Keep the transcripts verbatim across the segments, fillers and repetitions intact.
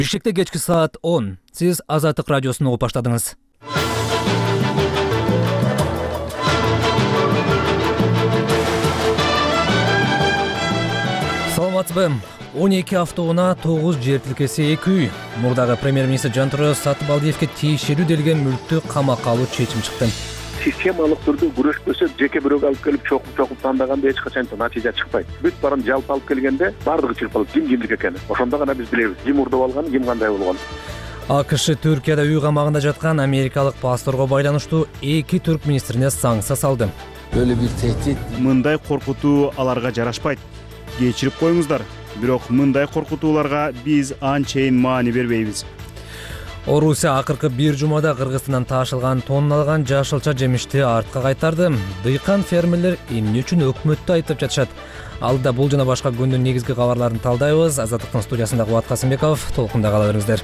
Бишкекте кечки саат он. Сиз Азаттык радиосун угуп баштадыңыз. Саламатсызбы? он эки автоунаа тогуз жер тилкеси эки үй. Мурдагы премьер-министр Жантуру Сатыбалдиевге тиешелүү делген мүлктү камакка алуу чечим чыкты. Системалык түрдө күрөшпөсө жеке бирөөгө алып келип чокуп-чокуп тандаганда эч качан натыйжа чыкпайт. Бүт барын жалпы алып келгенде бардыгы чырпалып, ким кимдики экени. Ошондо гана биз билебиз, ким урдуп алган, ким кандай болгон. АКШ Түркияда үй камагында жаткан америкалык пасторго байланыштуу эки түрк министрине санкция салды. Böyle bir tehdit. Мындай коркутуу аларга жарашпайт. Кечирип коюңуздар. Бирок мындай коркутууларга биз анчейин маани бербейбиз. Орусия акыркы бир жумада Кыргызстандан таашылган тонналган жашылча жемишти артка кайтарды. Дыйкан фермерлер эмне үчүн өкмөттү айтып жатышат? Алда бул жана башка күндүн негизги кабарларын талдайбыз. Азаттыктын студиясында Кубат Касымбеков, толкунда кала бериңиздер.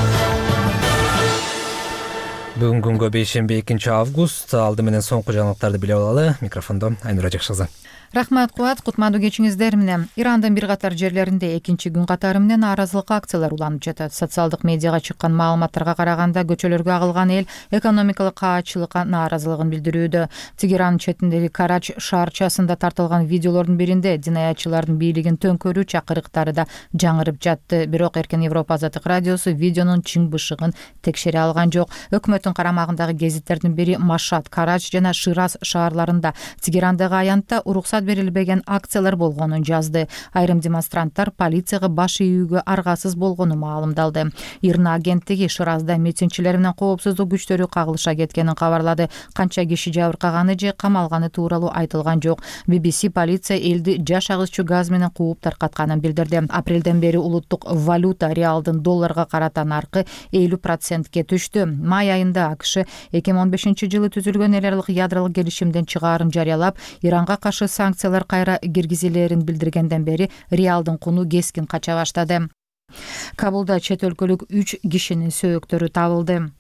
Бүгүн күнгө бейшемби экинчи август. Алды менен соңку жаңылыктарды биле алалы. Микрофондо Айнура Жакшыкызы. Рахмат Кубат, кутмандуу кечиңиздер менен. Ирандын бир катар жерлеринде экинчи күн катары менен нааразылык акциялар уланып жатат. Социалдык медиага чыккан маалыматтарга караганда көчөлөргө агылган эл экономикалык каатчылыкка нааразылыгын билдирүүдө. Тегеранын четиндеги Карач шаарчасында тартылган видеолордун биринде динаятчылардын бийлигин төңкөрүү чакырыктары да жаңырып жатты. Бирок Эркен Европа Азаттык радиосу видеонун чын бышыгын текшере алган жок. Өкмөттүн карамагындагы гезиттердин бири Машат, Карач жана Шираз шаарларында Тегерандагы аянтта уруксат берилбеген акциялар болгонун жазды. Айрым демонстранттар полицияга баш ийүүгө аргасыз болгону маалымдалды. Ирна агенттиги Ширазда митингчилер менен коопсуздук күчтөрү кагылыша кеткенин кабарлады. Канча киши жабыркаганы же камалганы тууралуу айтылган жок. би би си полиция элди жаш агызчу газ менен кууп таркатканын билдирди. Апрелден бери улуттук валюта реалдын долларга карата наркы элүү процентке түштү. Май айында АКШ эки миң он бешинчи жылы түзүлгөн эл аралык ядролук келишимдин чыгаарын жарыялап, Иранга каршы санкциялар кайра киргизилерин билдиргенден бери реалдын куну кескин кача баштады. Кабулда чет өлкөлүк үч кишинин сөөктөрү табылды.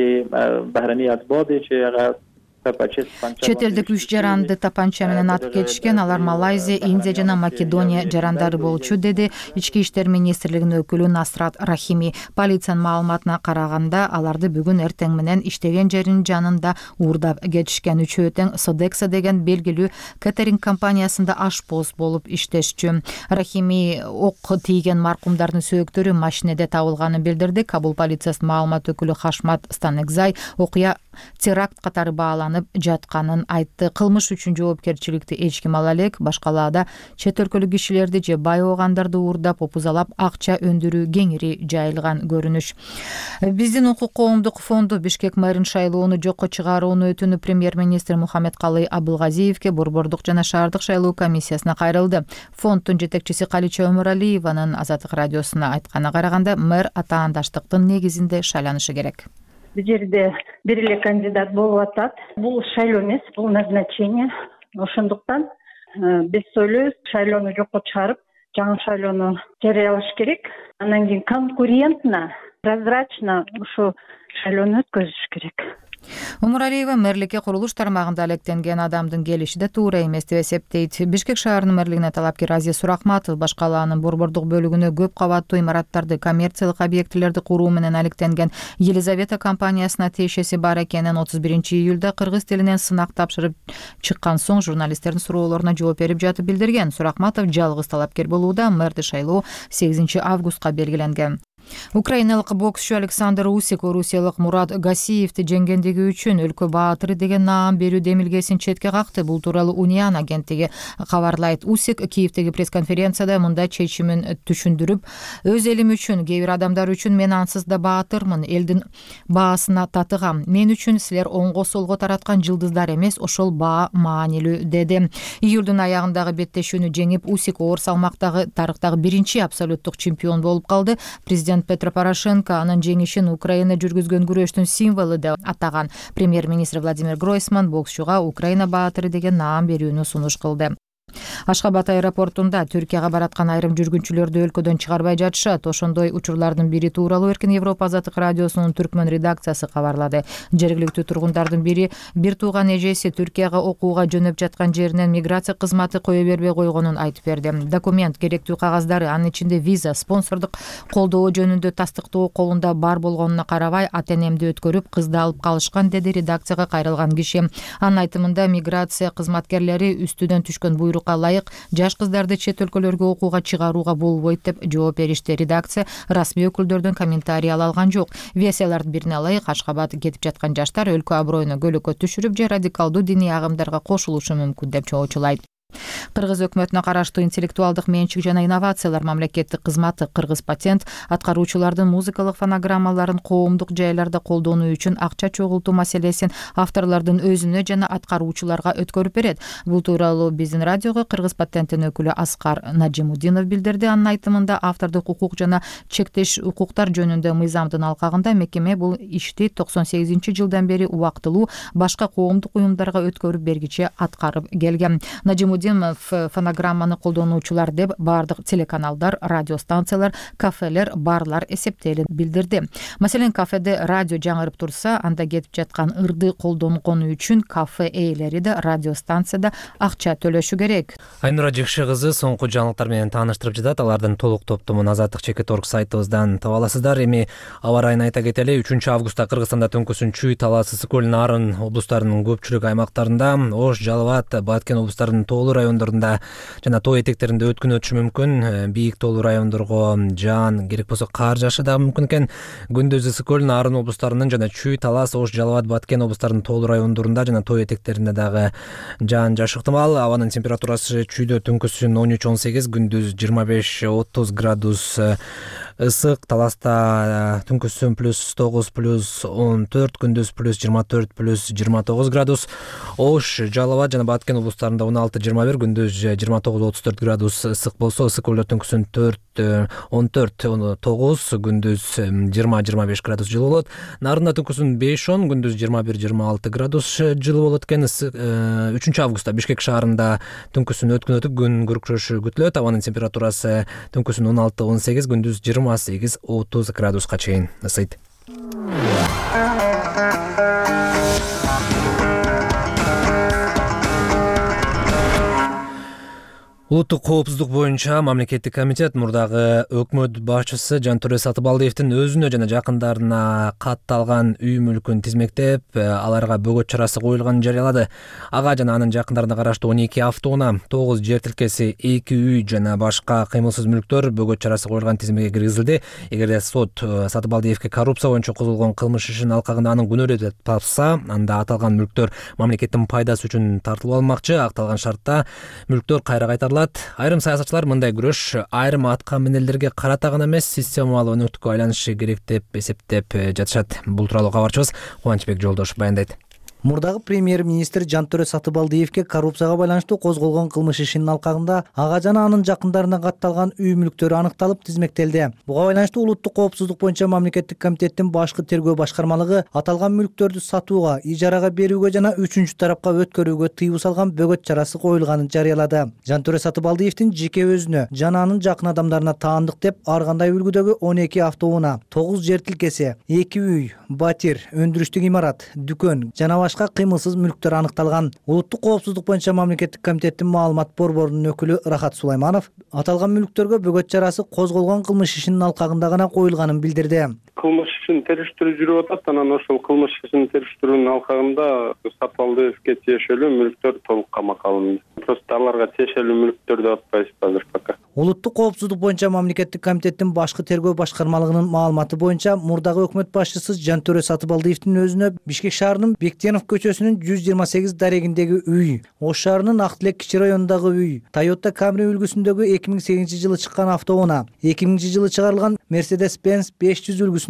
Чет элдик үч жаранды тапанча менен атып кетишкен. Алар Малайзия, Индия жана Македония жарандары болчу, деди Ички иштер министрлигинин өкүлү Насрат Рахими. Полициянын маалыматына караганда, аларды бүгүн эртең менен иштеген жеринин жанында уурдап кетишкен. Үчөө тең Sodexo деген белгилүү кетеринг компаниясында ашпоз болуп иштешчү. Рахими ок тийген маркумдардын сөөктөрү машинеде табылганын билдирди. Кабул полициясынын маалымат өкүлү Хашмат Станекзай окуя теракт катары бааланып жатканын айтты. Кылмыш үчүн жоопкерчиликти эч ким ала элек. Башкалаада чет өлкөлүк кишилерди же бай оогандарды уурдап, опузалап, акча өндүрүү кеңири жайылган көрүнүш. Биздин укук коомдук фонду Бишкек мэрин шайлоону жокко чыгарууну өтүнүп премьер-министр Мухаммедкалый Абылгазиевге борбордук жана шаардык шайлоо комиссиясына кайрылды. Фонддун жетекчиси Калича Өмүралиеванын Азаттык радиосуна айтканына караганда, мэр атаандаштыктын негизинде шайланышы керек. Бул жерде бир эле кандидат болуп атат. Бул шайлоо эмес, бул назначение. Ошондуктан биз ойлойбуз, шайлоону жокко чыгарып, жаңы шайлоону жарыялаш керек. Андан кийин конкурентно, прозрачно ушу шайлоону өткөзүш керек. Умуралиева мэрликке курулуш тармагында алектенген адамдын келиши да туура эмес деп эсептейт. Бишкек шаарынын мэрлигине талапкер Азиз Суракматов башкалаанын борбордук бөлүгүнө көп кабаттуу имараттарды, коммерциялык объектилерди куруу менен алектенген Елизавета компаниясына тиешеси бар экенин отуз биринчи июлда кыргыз тилинен сынак тапшырып чыккан соң журналисттердин суроолоруна жооп берип жатып билдирген. Суракматов жалгыз талапкер болууда, мэрди шайлоо сегизинчи августка белгиленген. Украиналык боксчу Александр Усик орусиялык Мурат Гасиевди жеңгендиги үчүн өлкө баатыры деген наам берүү демилгесин четке какты. Бул тууралуу Униан агенттиги кабарлайт. Усик Киевдеги пресс-конференцияда мындай чечимин түшүндүрүп, өз элим үчүн, кээ бир адамдар үчүн мен ансыз да баатырмын, элдин баасына татыгам. Мен үчүн силер оңго солго тараткан жылдыздар эмес, ошол баа маанилүү, деди. Июлдун аягындагы беттешүүнү жеңип, Усик оор салмактагы тарыхтагы биринчи абсолюттук чемпион болуп калды. Президент Петро Порошенко анын жеңишин Украина жүргүзгөн күрөштүн символу деп атаган. Премьер-министр Владимир Гройсман боксчуга Украина баатыры деген наам берүүнү сунуш кылды. Ашхабад аэропортунда Түркияга бараткан айрым жүргүнчүлөрдү өлкөдөн чыгарбай жатышат. Ошондой учурлардын бири тууралуу Эркин Европа азаттык радиосунун түркмөн редакциясы кабарлады. Жергиликтүү тургундардын бири бир тууган эжеси Түркияга окууга жөнөп жаткан жеринен миграция кызматы кое бербей койгонун айтып берди. Документ, керектүү кагаздары, анын ичинде виза, спонсордук колдоо жөнүндө тастыктоо колунда бар болгонуна карабай ата-энемди өткөрүп, кызды алып калышкан, деди редакцияга кайрылган киши. Анын айтымында миграция кызматкерлери үстүдөн түшкөн буйрукка ылайык жаш кыздарды чет өлкөлөргө окууга чыгарууга болбойт деп жооп беришти. Редакция расмий өкүлдөрдөн комментарий ала алган жок. Версиялардын бирине ылайык, Ашхабад кетип жаткан жаштар өлкө аброюна көлөкө түшүрүп же радикалдуу диний агымдарга кошулушу мүмкүн деп чоочулайт. Кыргыз өкмөтүнө караштуу интеллектуалдык менчик жана инновациялар мамлекеттик кызматы Кыргыз патент аткаруучулардын музыкалык фонограммаларын коомдук жайларда колдонуу үчүн акча чогултуу маселесин авторлордун өзүнө жана аткаруучуларга өткөрүп берет. Бул тууралуу биздин радиого Кыргыз патенттин өкүлү Аскар Нажимудинов билдирди. Анын айтымында автордук укук жана чектеш укуктар жөнүндө мыйзамдын алкагында мекеме бул ишти токсон сегизинчи жылдан бери убактылуу башка коомдук уюмдарга өткөрүп бергиче аткарып келген. Нажимудинов фонограмманы колдонуучулар деп баардык телеканалдар, радиостанциялар, кафелер, барлар эсептелин билдирди. Маселен, кафеде радио жаңырып турса, анда кетип жаткан ырды колдонгону үчүн кафе ээлери да радиостанцияда акча төлөшү керек. Айнура Жекше кызы соңку жаңылыктар менен тааныштырып жатат. Алардын толук топтомун азаттык чекит точка орг сайтыбыздан таба аласыздар. Эми аба ырайын айта кетели. үчүнчү августта Кыргызстанда төңкөсүн Чүй, Талас, Ысык көл, Нарын облустарынын көпчүлүк аймактарында, Ош, Жалал абад, Баткен облустарынын тоолуу райондорунда жана тоо этектеринде өткүн өтүшү мүмкүн. Бийик тоолуу райондорго жаан, керек болсо кар жаашы да мүмкүн экен. Күндүз Ысык көл, Нарын облустарынын жана Чүй, Талас, Ош, Жалал абад, Баткен облустарынын тоолуу райондорунда жана тоо этектеринде дагы жаан жаашы ыктымал. Абанын температурасы Чүйдө түнкүсүн он үч он сегиз, күндүз жыйырма беш отуз градус ысык, Таласта түнкүсүн плюс тогуз плюс он төрт, күндүз плюс жыйырма төрт плюс жыйырма тогуз градус. Ош, Жалал абад жана Баткен облустарында он алты жыйырма бир, күндүз жыйырма тогуз отуз төрт градус ысык болсо, Ысык көлдө түнкүсүн төрт он төрт тогуз, күндүз жыйырма жыйырма беш градус жылуу болот. Нарында түнкүсүн беш он, күндүз жыйырма бир жыйырма алты градус жылуу болот экен. үчүнчү августта Бишкек шаарында түнкүсүн өткүн өтүп күн күркүрөшү күтүлөт. Абанын температурасы түнкүсүн он алты он сегиз, күндүз жыйырма сегиз отуз градуска чейин ысыйт. Улуттук коопсуздук боюнча мамлекеттик комитет мурдагы өкмөт башчысы Жантөре Сатыбалдиевдин өзүнө жана жакындарына катталган үй мүлкүн тизмектеп, аларга бөгөт чарасы коюлганын жарыялады. Ага жана анын жакындарына караштуу он эки автоунаа, тогуз жер тилкеси, эки үй жана башка кыймылсыз мүлктөр бөгөт чарасы коюлган тизмеге киргизилди. Эгерде сот Сатыбалдиевге коррупция боюнча козголгон кылмыш ишин алкагында анын күнөөлүү деп тапса, анда аталган мүлктөр мамлекеттин пайдасы үчүн тартылып алынмакчы. Акталган шартта мүлктөр кайра кайтарылат. Айрым саясатчылар мындай күрөш айрым атка минелерге карата гана эмес, системалуу өнөктүккө айланышы керек деп эсептеп жатышат. Бул тууралуу кабарчыбыз Кубанычбек Жолдошов баяндайт. Мурдагы премьер-министр Жантөре Сатыбалдиевге коррупцияга байланыштуу козголгон кылмыш ишинин алкагында ага жана анын жакындарына катталган үй мүлктөрү аныкталып тизмектелди. Буга байланыштуу улуттук коопсуздук боюнча мамлекеттик комитеттин башкы тергөө башкармалыгы аталган мүлктөрдү сатууга, ижарага берүүгө жана үчүнчү тарапка өткөрүүгө тыюу салган бөгөт чарасы коюлганын жарыялады. Жантөре Сатыбалдиевдин жеке өзүнө жана анын жакын адамдарына таандык деп ар кандай үлгүдөгү он эки автоунаа, тогуз жер тилкеси, эки үй, батир, өндүрүштүк имарат, дүкөн жана башка кыймылсыз мүлктөр аныкталган. Улуттук коопсуздук боюнча мамлекеттик комитеттин маалымат борборунун өкүлү Рахат Сулайманов аталган мүлктөргө бөгөт чарасы козголгон кылмыш ишинин алкагында гана коюлганын билдирди. Кылмыш ишин териштирүү жүрүп атат, анан ошол кылмыш ишин териштирүүнүн алкагында Сатыбалдиевге тиешелүү мүлктөр толук камакка алынды. Просто аларга тиешелүү мүлктөр деп атпайбыз азыр пока. Улуттук коопсуздук боюнча мамлекеттик комитеттин башкы тергөө башкармалыгынын маалыматы боюнча мурдагы өкмөт башчысы Жантөре Сатыбалдиевдин өзүнө Бишкек шаарынын Бектенов көчөсүнүн жүз жыйырма сегиз дарегиндеги үй, Ош шаарынын Ак Тилек кичи районундагы үй, Toyota Camry үлгүсүндөгү эки миң сегизинчи жылы чыккан автоунаа, эки миңинчи жылы чыгарылган Mercedes-Benz беш жүз үлгүсүндөгү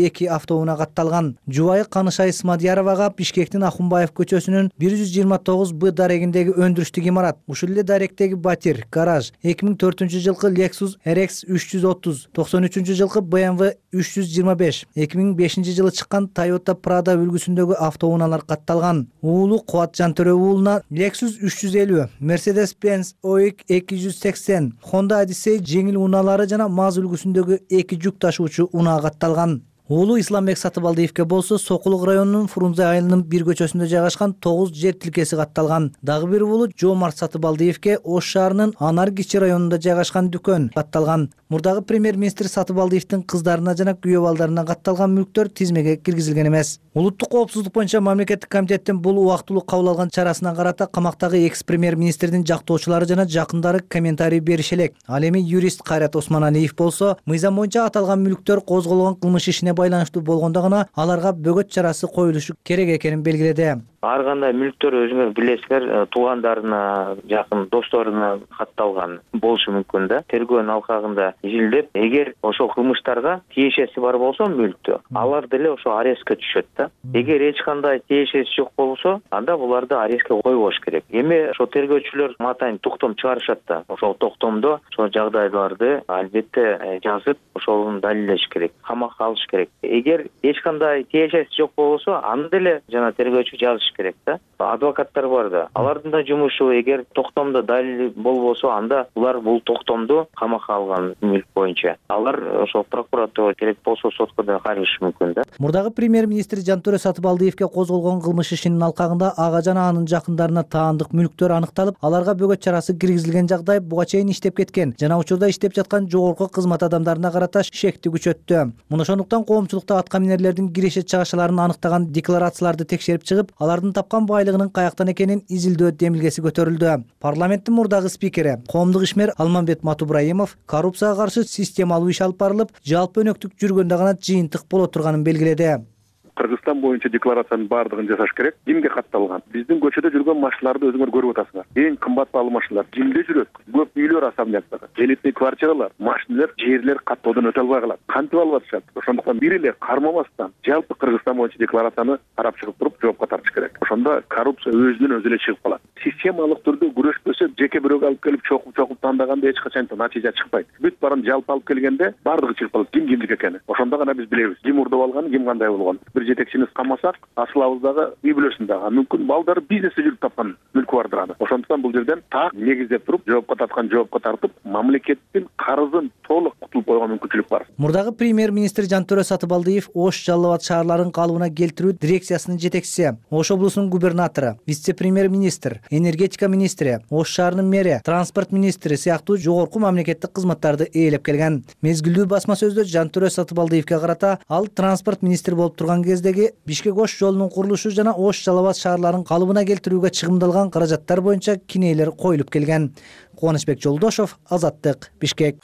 эки автоунаа катталган. Жубайы Канышай Смадияровага Бишкектин Ахунбаев көчөсүнүн бир жүз жыйырма тогуз Б дарегиндеги өндүрүштүк имарат, ушул эле даректеги батир, гараж, эки миң төртүнчү жылкы Lexus R X үч жүз отуз, токсон үчүнчү жылкы B M W үч жүз жыйырма беш, эки миң бешинчи жылы чыккан Toyota Prado үлгүсүндөгү автоунaalар катталган. Уулу Кубат Жантөрө уулуна Lexus үч жүз элүү, Mercedes-Benz O X эки жүз сексен, Honda Odyssey жеңил унаалары жана МАЗ үлгүсүндөгү эки жүк ташуучу унаа катталган. Уулу Исламбек Сатыбалдиевке болсо Сокулук районунун Фрунзе айылынын бир көчөсүндө жайгашкан тогуз жер тилкеси катталган. Дагы бир уулу Жоомарт Сатыбалдиевке Ош шаарынын Анар кичи районунда жайгашкан дүкөн катталган. Мурдагы премьер-министр Сатыбалдиевдин кыздарына жана күйөө балдарына катталган мүлктөр тизмеге киргизилген эмес. Улуттук коопсуздук боюнча мамлекеттик комитеттин бул убактылуу кабыл алган чарасына карата камактагы экс-премьер-министрдин жактоочулары жана жакындары комментарий бериши элек. Ал эми юрист Кайрат Осмоналиев болсо, мыйзам боюнча аталган мүлктөр козголгон кылмыш ишине байланыштуу болгондо гана аларга бөгөт чарасы коюлушу керек экенин белгиледи. Ар кандай мүлктөр өзүңөр билесиңер, туугандарына, жакын досторуна катталган болушу мүмкүн да. Тергөөнүн алкагында изилдеп, эгер ошол кылмыштарга тиешеси бар болсо мүлктө, алар деле ошо арестке түшөт да. Эгер эч кандай тиешеси жок болсо, анда буларды арестке койбош керек. Эми ошо тергөөчүлөр матайын токтом чыгарышат да. Ошол токтомдо ошол жагдайларды албетте жазып, ошону далилдеш керек, камакка алыш керек. Эгер эч кандай тиешеси жок болсо, аны деле жана тергөөчү жазыш керек да. Адвокаттар бар да. Алардын да жумушу, эгер токтомдо далил болбосо, анда булар бул токтомду камакка алган мүлк боюнча алар ошол прокуратура керек болсо сотко да кайрышы мүмкүн да. Мурдагы премьер-министр Жантөрө Сатыбалдиевке козголгон кылмыш ишинин алкагында ага жана анын жакындарына таандык мүлктөр аныкталып, аларга бөгөт чарасы киргизилген жагдай буга чейин иштеп кеткен жана учурда иштеп жаткан жогорку кызмат адамдарына карата шекти күчөттү. Муну ошондуктан коомчулукта атка минерлердин киреше чыгышаларын аныктаган декларацияларды текшерип чыгып, алардын тапкан байлыгынын каяктан экенин изилдөө демилгеси көтөрүлдү. Парламенттин мурдагы спикери, коомдук ишмер Алмамбет Матубраимов коррупцияга каршы системалуу иш алып барылып, жалпы өнөктүк жүргөндө гана жыйынтык боло турганын белгиледи. Кыргызстан боюнча декларациянын баардыгын жасаш керек. Кимге катталган? Биздин көчөдө жүргөн машиналарды өзүңөр көрүп атасыңар. Эң кымбат баалуу машиналар кимде жүрөт? Көп үйлөр особняктар, элитный квартиралар, машиналар, жерлер каттоодон өтө албай калат. Кантип алып атышат? Ошондуктан бир эле кармамастан жалпы Кыргызстан боюнча декларацияны карап чыгып туруп жоопко тартыш керек. Ошондо коррупция өзүнөн өзү эле чыгып калат. Системалык түрдө күрөшпөсө, жеке бирөөгө алып келип чокуп-чокуп тандаганда эч качан натыйжа чыкпайт. Бүт барын жалпы алып келгенде баардыгы чыгып калат. Ким кимдики экени. Ошондо гана биз билебиз. Ким урдуп алган, ким кандай болгон. Бир жетекчиниз камасак, асылабыздагы үй бүлөсүн дагы мүмкүн балдары бизнесте жүрүп тапкан мүлкү бардыр аны. Ошондуктан бул жерден так негиздеп туруп, жоопко тарткан жоопко тартып, мамлекеттин карызын толук кутулуп койгон мүмкүнчүлүк бар. Мурдагы премьер-министр Жантөрө Сатыбалдиев Ош Жалал Абад шаарларын калыбына келтирүү дирекциясынын жетекчиси, Ош облусунун губернатору, вице-премьер-министр, энергетика министри, Ош шаарынын мэри, транспорт министри сыяктуу жогорку мамлекеттик кызматтарды ээлеп келген. Мезгилдүү басма сөздө Жантөрө Сатыбалдиевке карата ал транспорт министри болуп турган кездеги Бишкек-Ош жолунун курулушу жана Ош Жалал Абад шаарларын калыбына келтирүүгө чыгымдалган каражаттар боюнча кинелер коюлуп келген. Кубанычбек Жолдошов, Азаттык, Бишкек.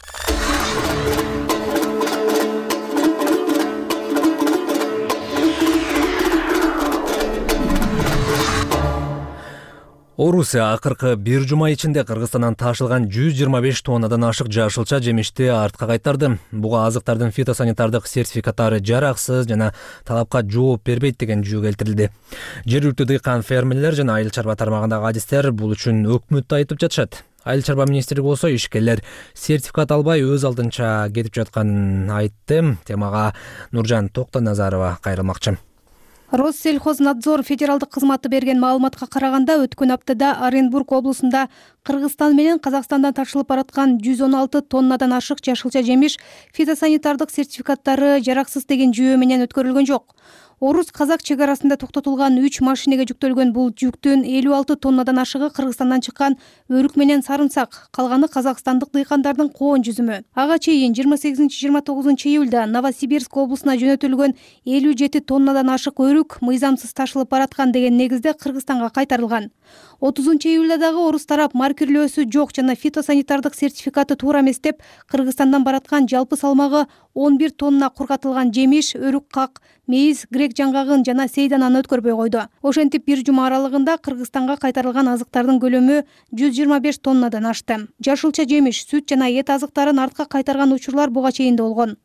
Орусия акыркы бир жума ичинде Кыргызстандан ташылган жүз жыйырма беш тоннадан ашык жашылча жемишти артка кайтарды. Буга азыктардын фитосанитардык сертификаттары жараксыз жана талапка жооп бербейт деген жөө келтирилди. Жергиликтүү дыйкан фермерлер жана айыл чарба тармагындагы адистер бул үчүн өкмөттү айтып жатышат. Айыл чарба министрлиги болсо ишкерлер сертификат албай өз алдынча кетип жатканын айтты. Темага Нуржан Токтоназарова кайрылмакчы. Россельхознадзор федералдык кызматы берген маалыматка караганда өткөн аптада Оренбург облусунда Кыргызстан менен Казакстандан ташылып бараткан жүз он алты тоннадан ашык жашылча жемиш фитосанитардык сертификаттары жараксыз деген жүйө менен өткөрүлгөн жок. Орус-казак чек арасында токтотулган үч машинеге жүктөлгөн бул жүктүн элүү алты тоннадан ашыгы Кыргызстандан чыккан өрүк менен сарымсак, калганы казакстандык дыйкандардын коон жүзүмү. Ага чейин жыйырма сегизинчи жыйырма тогузунчу июлда Новосибирск облусуна жөнөтүлгөн элүү жети тоннадан ашык өрүк мыйзамсыз ташылып бараткан деген негизде Кыргызстанга кайтарылган. отузунчу июлда дагы орус тарап маркирлөөсү жок жана фитосанитардык сертификаты туура эмес деп Кыргызстандан бараткан жалпы салмагы он бир тонна кургатылган жемиш, өрүк как, мейиз, грек жаңгагын жана сейдананы өткөрбөй койду. Ошентип бир жума аралыгында Кыргызстанга кайтарылган азыктардын көлөмү жүз жыйырма беш тоннадан ашты. Жашылча жемиш, сүт жана эт азыктарын артка кайтарган учурлар буга чейин да болгон.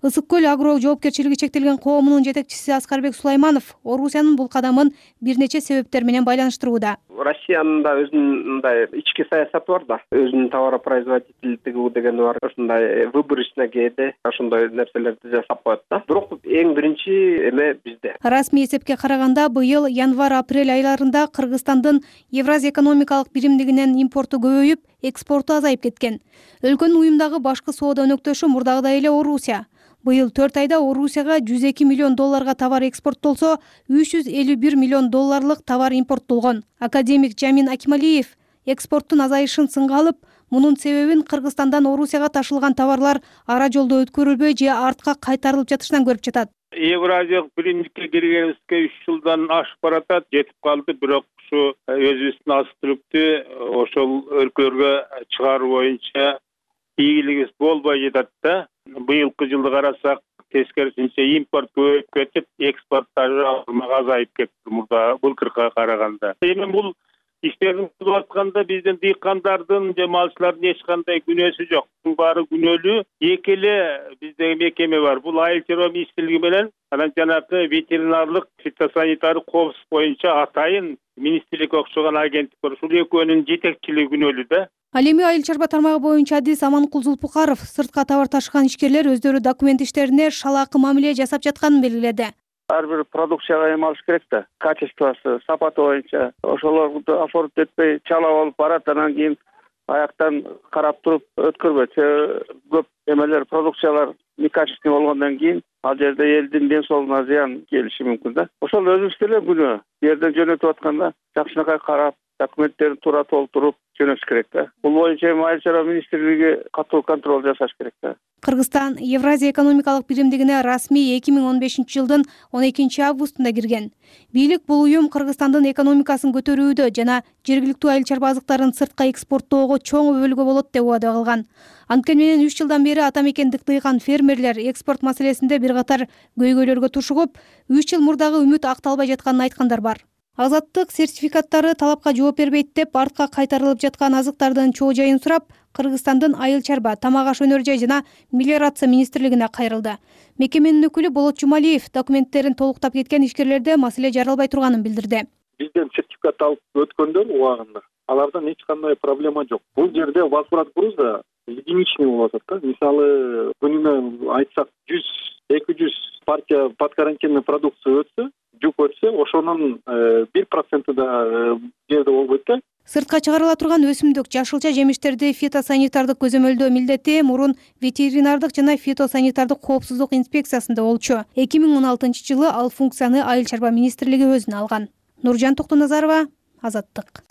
ысык көл агро жоопкерчилиги чектелген коомунун жетекчиси Аскарбек Сулайманов Орусиянын бул кадамын бир нече себептер менен байланыштырууда. Россиянын да өзүнүн мындай ички саясаты бар да, өзүнүн товаропроизводительдиги дегени бар, ошондой выборочный кээде ошондой нерселерди жасап коет да. Бирок эң биринчи эме бизде. Расмий эсепке караганда быйыл январь-апрель айларында Кыргызстандын Евразия экономикалык биримдигинен импорту көбөйүп, экспорту азайып кеткен. Өлкөнүн уюмдагы башкы соода өнөктөшү мурдагыдай эле Орусия. Быйыл төрт айда Орусияга жүз эки миллион долларга товар экспорттолсо, үч жүз элүү бир миллион долларлык товар импорттолгон. Академик Жамин Акималиев экспорттун азайышын сынга алып, мунун себебин Кыргызстандан Орусияга ташылган товарлар ара жолдо өткөрүлбөй же артка кайтарылып жатышынан көрүп жатат. Евразиялык биримдикке киргенибизге үч жылдан ашып баратат, жетип калды, бирок ушу өзүбүздүн азык түлүктү ошол өлкөлөргө чыгаруу боюнча ийгилигибиз болбой жатат да. Быйылкы жылды карасак, тескерисинче импорт көбөйүп кетип, экспорт азайып кетти мурда былтыркыга караганда. Эми бул иштердин кылып атканда биздин дыйкандардын же малчылардын эч кандай күнөөсү жок. Бул баары күнөөлүү. Эки эле бизде мекеме бар. Бул Айыл чарба министрлиги менен анан жанагы ветеринарлык фитосанитардык коопсуздук боюнча атайын министрликке окшогон агенттик бар. Ушул экөөнүн жетекчилиги күнөөлүү да. Ал эми айыл чарба тармагы боюнча адис Аманкул Зулпукаров сыртка товар ташыган ишкерлер өздөрү документ иштерине шалаакы мамиле жасап жатканын белгиледи. Ар бир продукцияга эме алыш керек да, качествосы, сапаты боюнча. Ошолорду оформить этпей чалап алып барат, анан кийин аяктан карап туруп өткөрбөйт. Көп эмелер, продукциялар некачественный болгондон кийин ал жерде элдин ден соолугуна зыян келиши мүмкүн да. Ошол өзүбүздө эле күнөө. Бу жерден жөнөтүп атканда жакшынакай карап, документтерин туура толтуруп жөнөтүш керек да. Бул боюнча Айыл чарба министрлиги катуу контроль жасаш керек да. Кыргызстан Евразия экономикалык биримдигине расмий эки миң он бешинчи жылдын он экинчи августунда кирген. Бийлик бул уюм Кыргызстандын экономикасын көтөрүүдө жана жергиликтүү айыл чарба азыктарын сыртка экспорттоого чоң өбөлгө болот деп убада кылган. Анткени менен үч жылдан бери ата мекендик дыйкан фермерлер экспорт маселесинде бир катар көйгөйлөргө тушугуп, үч жыл мурдагы үмүт акталбай жатканын айткандар бар. Азаттык сертификаттары талапка жооп бербейт деп артка кайтарылып жаткан азыктардын чоо жайын сурап, Кыргызстандын айыл чарба, тамак аш өнөр жай жана мелиорация министрлигине кайрылды. Мекеменин өкүлү Болот Жумалиев документтерин толуктап кеткен ишкерлерде маселе жаралбай турганын билдирди. Бизден сертификат алып өткөндөр убагында алардан эч кандай проблема жок. Бул жерде возврат груза единичный болуп атат да. Мисалы, күнүнө айтсак жүз эки жүз партия подкарантинный продукция өтсө, жүк өтсө, ошонун бир проценти да жерде болбойт да. Сыртка чыгарыла турган өсүмдүк, жашылча жемиштерди фитосанитардык көзөмөлдөө милдети мурун ветеринардык жана фитосанитардык коопсуздук инспекциясында болчу. эки миң он алтынчы жылы ал функцияны Айыл чарба министрлиги өзүнө алган. Нуржан Токтоназарова, Азаттык.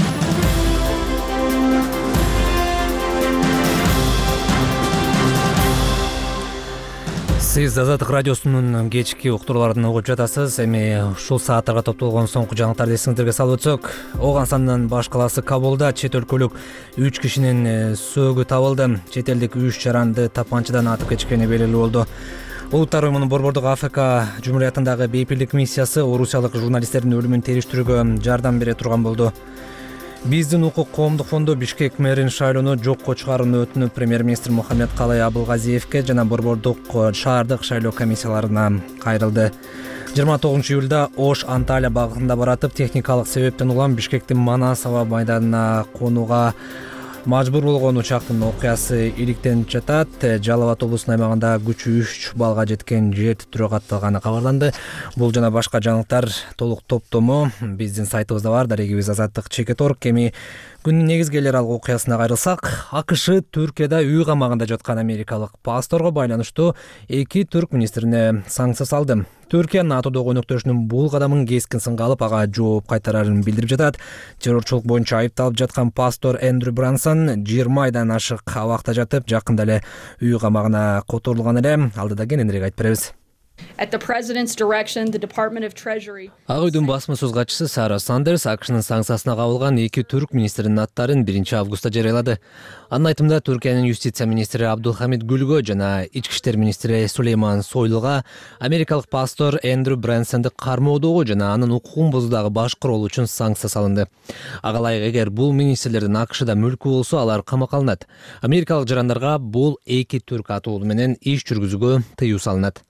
Сиз Азаттык радиосунун кечки уктурууларын угуп жатасыз. Эми ушул сааттарга топтолгон соңку жаңылыктарды эсиңиздерге салып өтсөк, Ооганстандын баш калаасы Кабулда чет өлкөлүк үч кишинин сөөгү табылды. Чет элдик үч жаранды тапанчадан атып кетишкени белгилүү болду. Улуттар уюмунун Борбордук Африка Жумуриятындагы бейпилдик миссиясы орусиялык журналисттердин өлүмүн териштирүүгө жардам бере турган болду. Биздин укук коомдук фонду Бишкек мэрин шайлоону жокко чыгарууну өтүнүп, премьер-министр Мухаммед Калай Абылгазиевке жана борбордук шаардык шайлоо комиссияларына кайрылды. жыйырма тогузунчу июлда Ош Анталия багытында баратып, техникалык себептен улам Бишкектин Манас аба майданына конууга мажбур болгон учактын окуясы иликтенип жатат. Жалал Абад облусунун аймагында күчү үч балга жеткен жер титирөө катталганы кабарланды. Бул жана башка жаңылыктар толук топтому биздин сайтыбызда бар. Дарегибиз азаттык чекит точка орг. Эми күндүн негизги эл аралык окуясына кайрылсак, АКШ Түркияда үй камагында жаткан америкалык пасторго байланыштуу эки түрк министрине санкция салды. Түркия НАТОдогу өнөктөшүнүн бул кадамын кескин сынга алып, ага жооп кайтарарын билдирип жатат. Террорчулук боюнча айыпталып жаткан пастор Эндрю Брансон жыйырма айдан ашык абакта жатып, жакында эле үй камагына которулган эле. Алдыда кененирээк айтып беребиз. Ак үйдүн басма сөз катчысы Сара Сандерс АКШнын санкциясына кабылган эки түрк министринин аттарын биринчи августта жарыялады. Анын айтымында Түркиянын юстиция министри Абдулхамид Гүлгө жана ички иштер министри Сулейман Сойлуга америкалык пастор Эндрю Брэнсонду кармоодогу жана анын укугун бузуудагы баш курол үчүн санкция салынды. Ага ылайык эгер бул министрлердин АКШда мүлкү болсо, алар камакка алынат. Америкалык жарандарга бул эки түрк атоолу менен иш жүргүзүүгө тыюу салынат.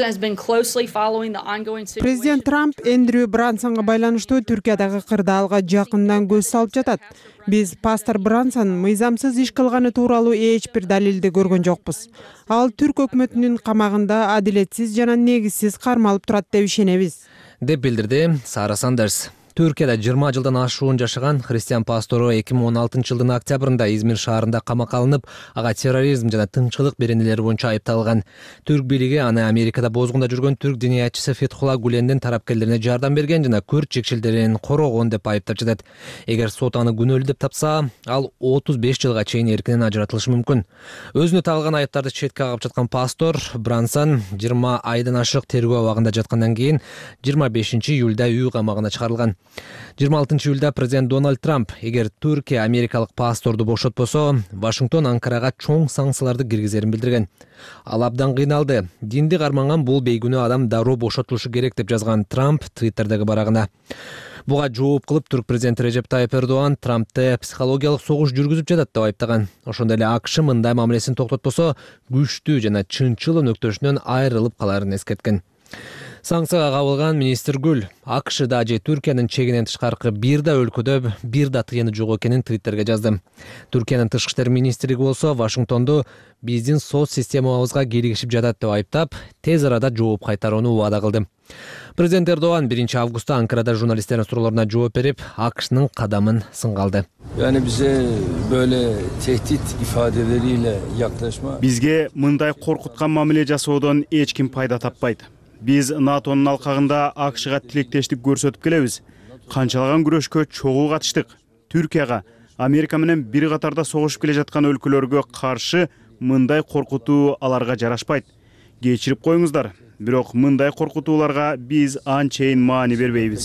Президент Трамп Эндрю Брансонго байланыштуу Түркиядагы кырдаалга жакындан көз салып жатат. Биз пастор Брансон мыйзамсыз иш кылганы тууралуу эч бир далилди көргөн жокпуз. Ал түрк өкмөтүнүн камагында адилетсиз жана негизсиз кармалып турат деп ишенебиз, деп билдирди Сара Сандерс. Түркияда жыйырма жылдан ашуун жашаган христиан пастору эки миң он алтынчы жылдын октябрында Измир шаарында камакка алынып, ага терроризм жана тынччылык беренелери боюнча айыпталган. Түрк бийлиги аны Америкада бозгунда жүргөн түрк диниятчысы Фетхулла Гулендин тарапкерлерине жардам берген жана көрт жекшелдерин корогон деп айыптап жатат. Эгер сот аны күнөөлүү деп тапса, ал отуз беш жылга чейин эркинен ажыратылышы мүмкүн. Өзүнө тагылган айыптарды четке кагып жаткан пастор Брансон жыйырма айдан ашык тергөө абагында жаткандан кийин жыйырма бешинчи июлда үй камагына чыгарылган. жыйырма алтынчы июлда президент Дональд Трамп эгер Түркия америкалык пасторду бошотпосо, Вашингтон Анкарага чоң санкцияларды киргизерин билдирген. Ал абдан кыйналды. Динди карманган бул бейгүнөө адам дароо бошотулушу керек деп жазган Трамп Твиттердеги барагына. Буга жооп кылып түрк президенти Режеп Тайып Эрдоган Трампты психологиялык согуш жүргүзүп жатат деп айыптаган. Ошондой эле АКШ мындай мамилесин токтотпосо, күчтүү жана чынчыл өнөктөшүнөн айрылып каларын эскерткен. Санкцияга кабылган министр Гүл АКШда же Түркиянын чегинен тышкаркы бир да өлкөдө бир да тыйыны жок экенин Твиттерге жазды. Түркиянын тышкы иштер министрлиги болсо Вашингтонду биздин сот системабызга кийлигишип жатат деп айыптап, тез арада жооп кайтарууну убада кылды. Президент Эрдоган биринчи августта Анкарада журналисттердин суроолоруна жооп берип, АКШнын кадамын сынга алды. Yani bize böyle tehdit ifadeleriyle yaklaşma. Бизге мындай коркуткан мамиле жасоодон эч ким пайда таппайт. Биз НАТОнун алкагында АКШга тилектештик көрсөтүп келебиз. Канчалаган күрөшкө чогуу катыштык. Түркияга, Америка менен бир катарда согушуп келе жаткан өлкөлөргө каршы мындай коркутуу аларга жарашпайт. Кечирип коюңуздар. Бирок мындай коркутууларга биз анчейин маани бербейбиз,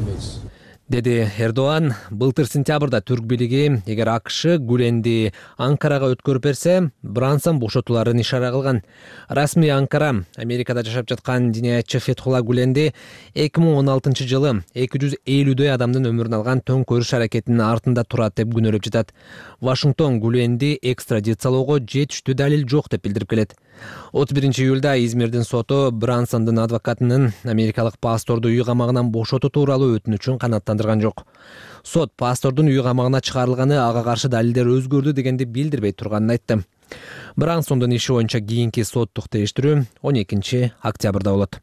деди Эрдоган. Былтыр сентябрда түрк бийлиги эгер АКШ Гүленди Анкарага өткөрүп берсе, Брансон бошотууларын ишара кылган. Расмий Анкара Америкада жашап жаткан диниятчы Фетхулла Гүленди эки миң он алтынчы жылы эки жүз элүүдөй адамдын өмүрүн алган төңкөрүш аракетинин артында турат деп күнөөлөп жатат. Вашингтон Гүленди экстрадициялоого жетиштүү далил жок деп билдирип келет. отуз биринчи июлда Измирдин соту Брансондун адвокатынын америкалык пасторду үй камагынан бошотуу тууралуу өтүнүчүн канааттандырган жок. Сот пастордун үй камагына чыгарылганы ага каршы далилдер өзгөрдү дегенди билдирбей турганын айтты. Брансондун иши боюнча кийинки соттук териштирүү он экинчи октябрда болот.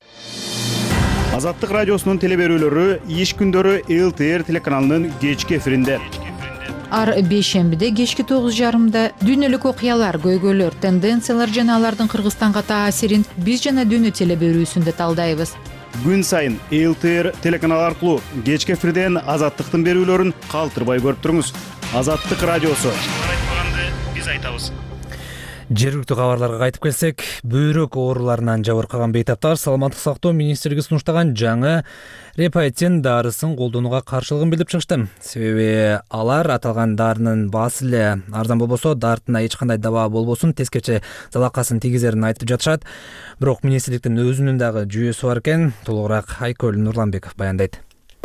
Азаттык радиосунун телеберүүлөрү иш күндөрү эл тэ эр телеканалынын кечки эфиринде. Ар бейшембиде кечки тогуз жарымда дүйнөлүк окуялар, көйгөйлөр, тенденциялар жана алардын Кыргызстанга таасирин биз жана дүйнө телеберүүсүндө талдайбыз. Күн сайын эл тэ эр телеканалы аркылуу кечки эфирден Азаттыктын берүүлөрүн калтырбай көрүп туруңуз. Азаттык радиосу. Айтпаганды биз айтабыз. Жергиликтүү кабарларга кайтып келсек, бөйрөк ооруларынан жабыркаган бейтаптар Саламаттык сактоо министрлиги сунуштаган жаңы репаэтин дарысын колдонууга каршылыгын билдирип чыгышты. Себеби алар аталган дарынын баасы эле арзан болбосо, дартына эч кандай даба болбосун, тескече залакасын тийгизерин айтып жатышат. Бирок министрликтин өзүнүн дагы жүйөсү бар экен. Толугураак Айкөл Нурланбеков баяндайт.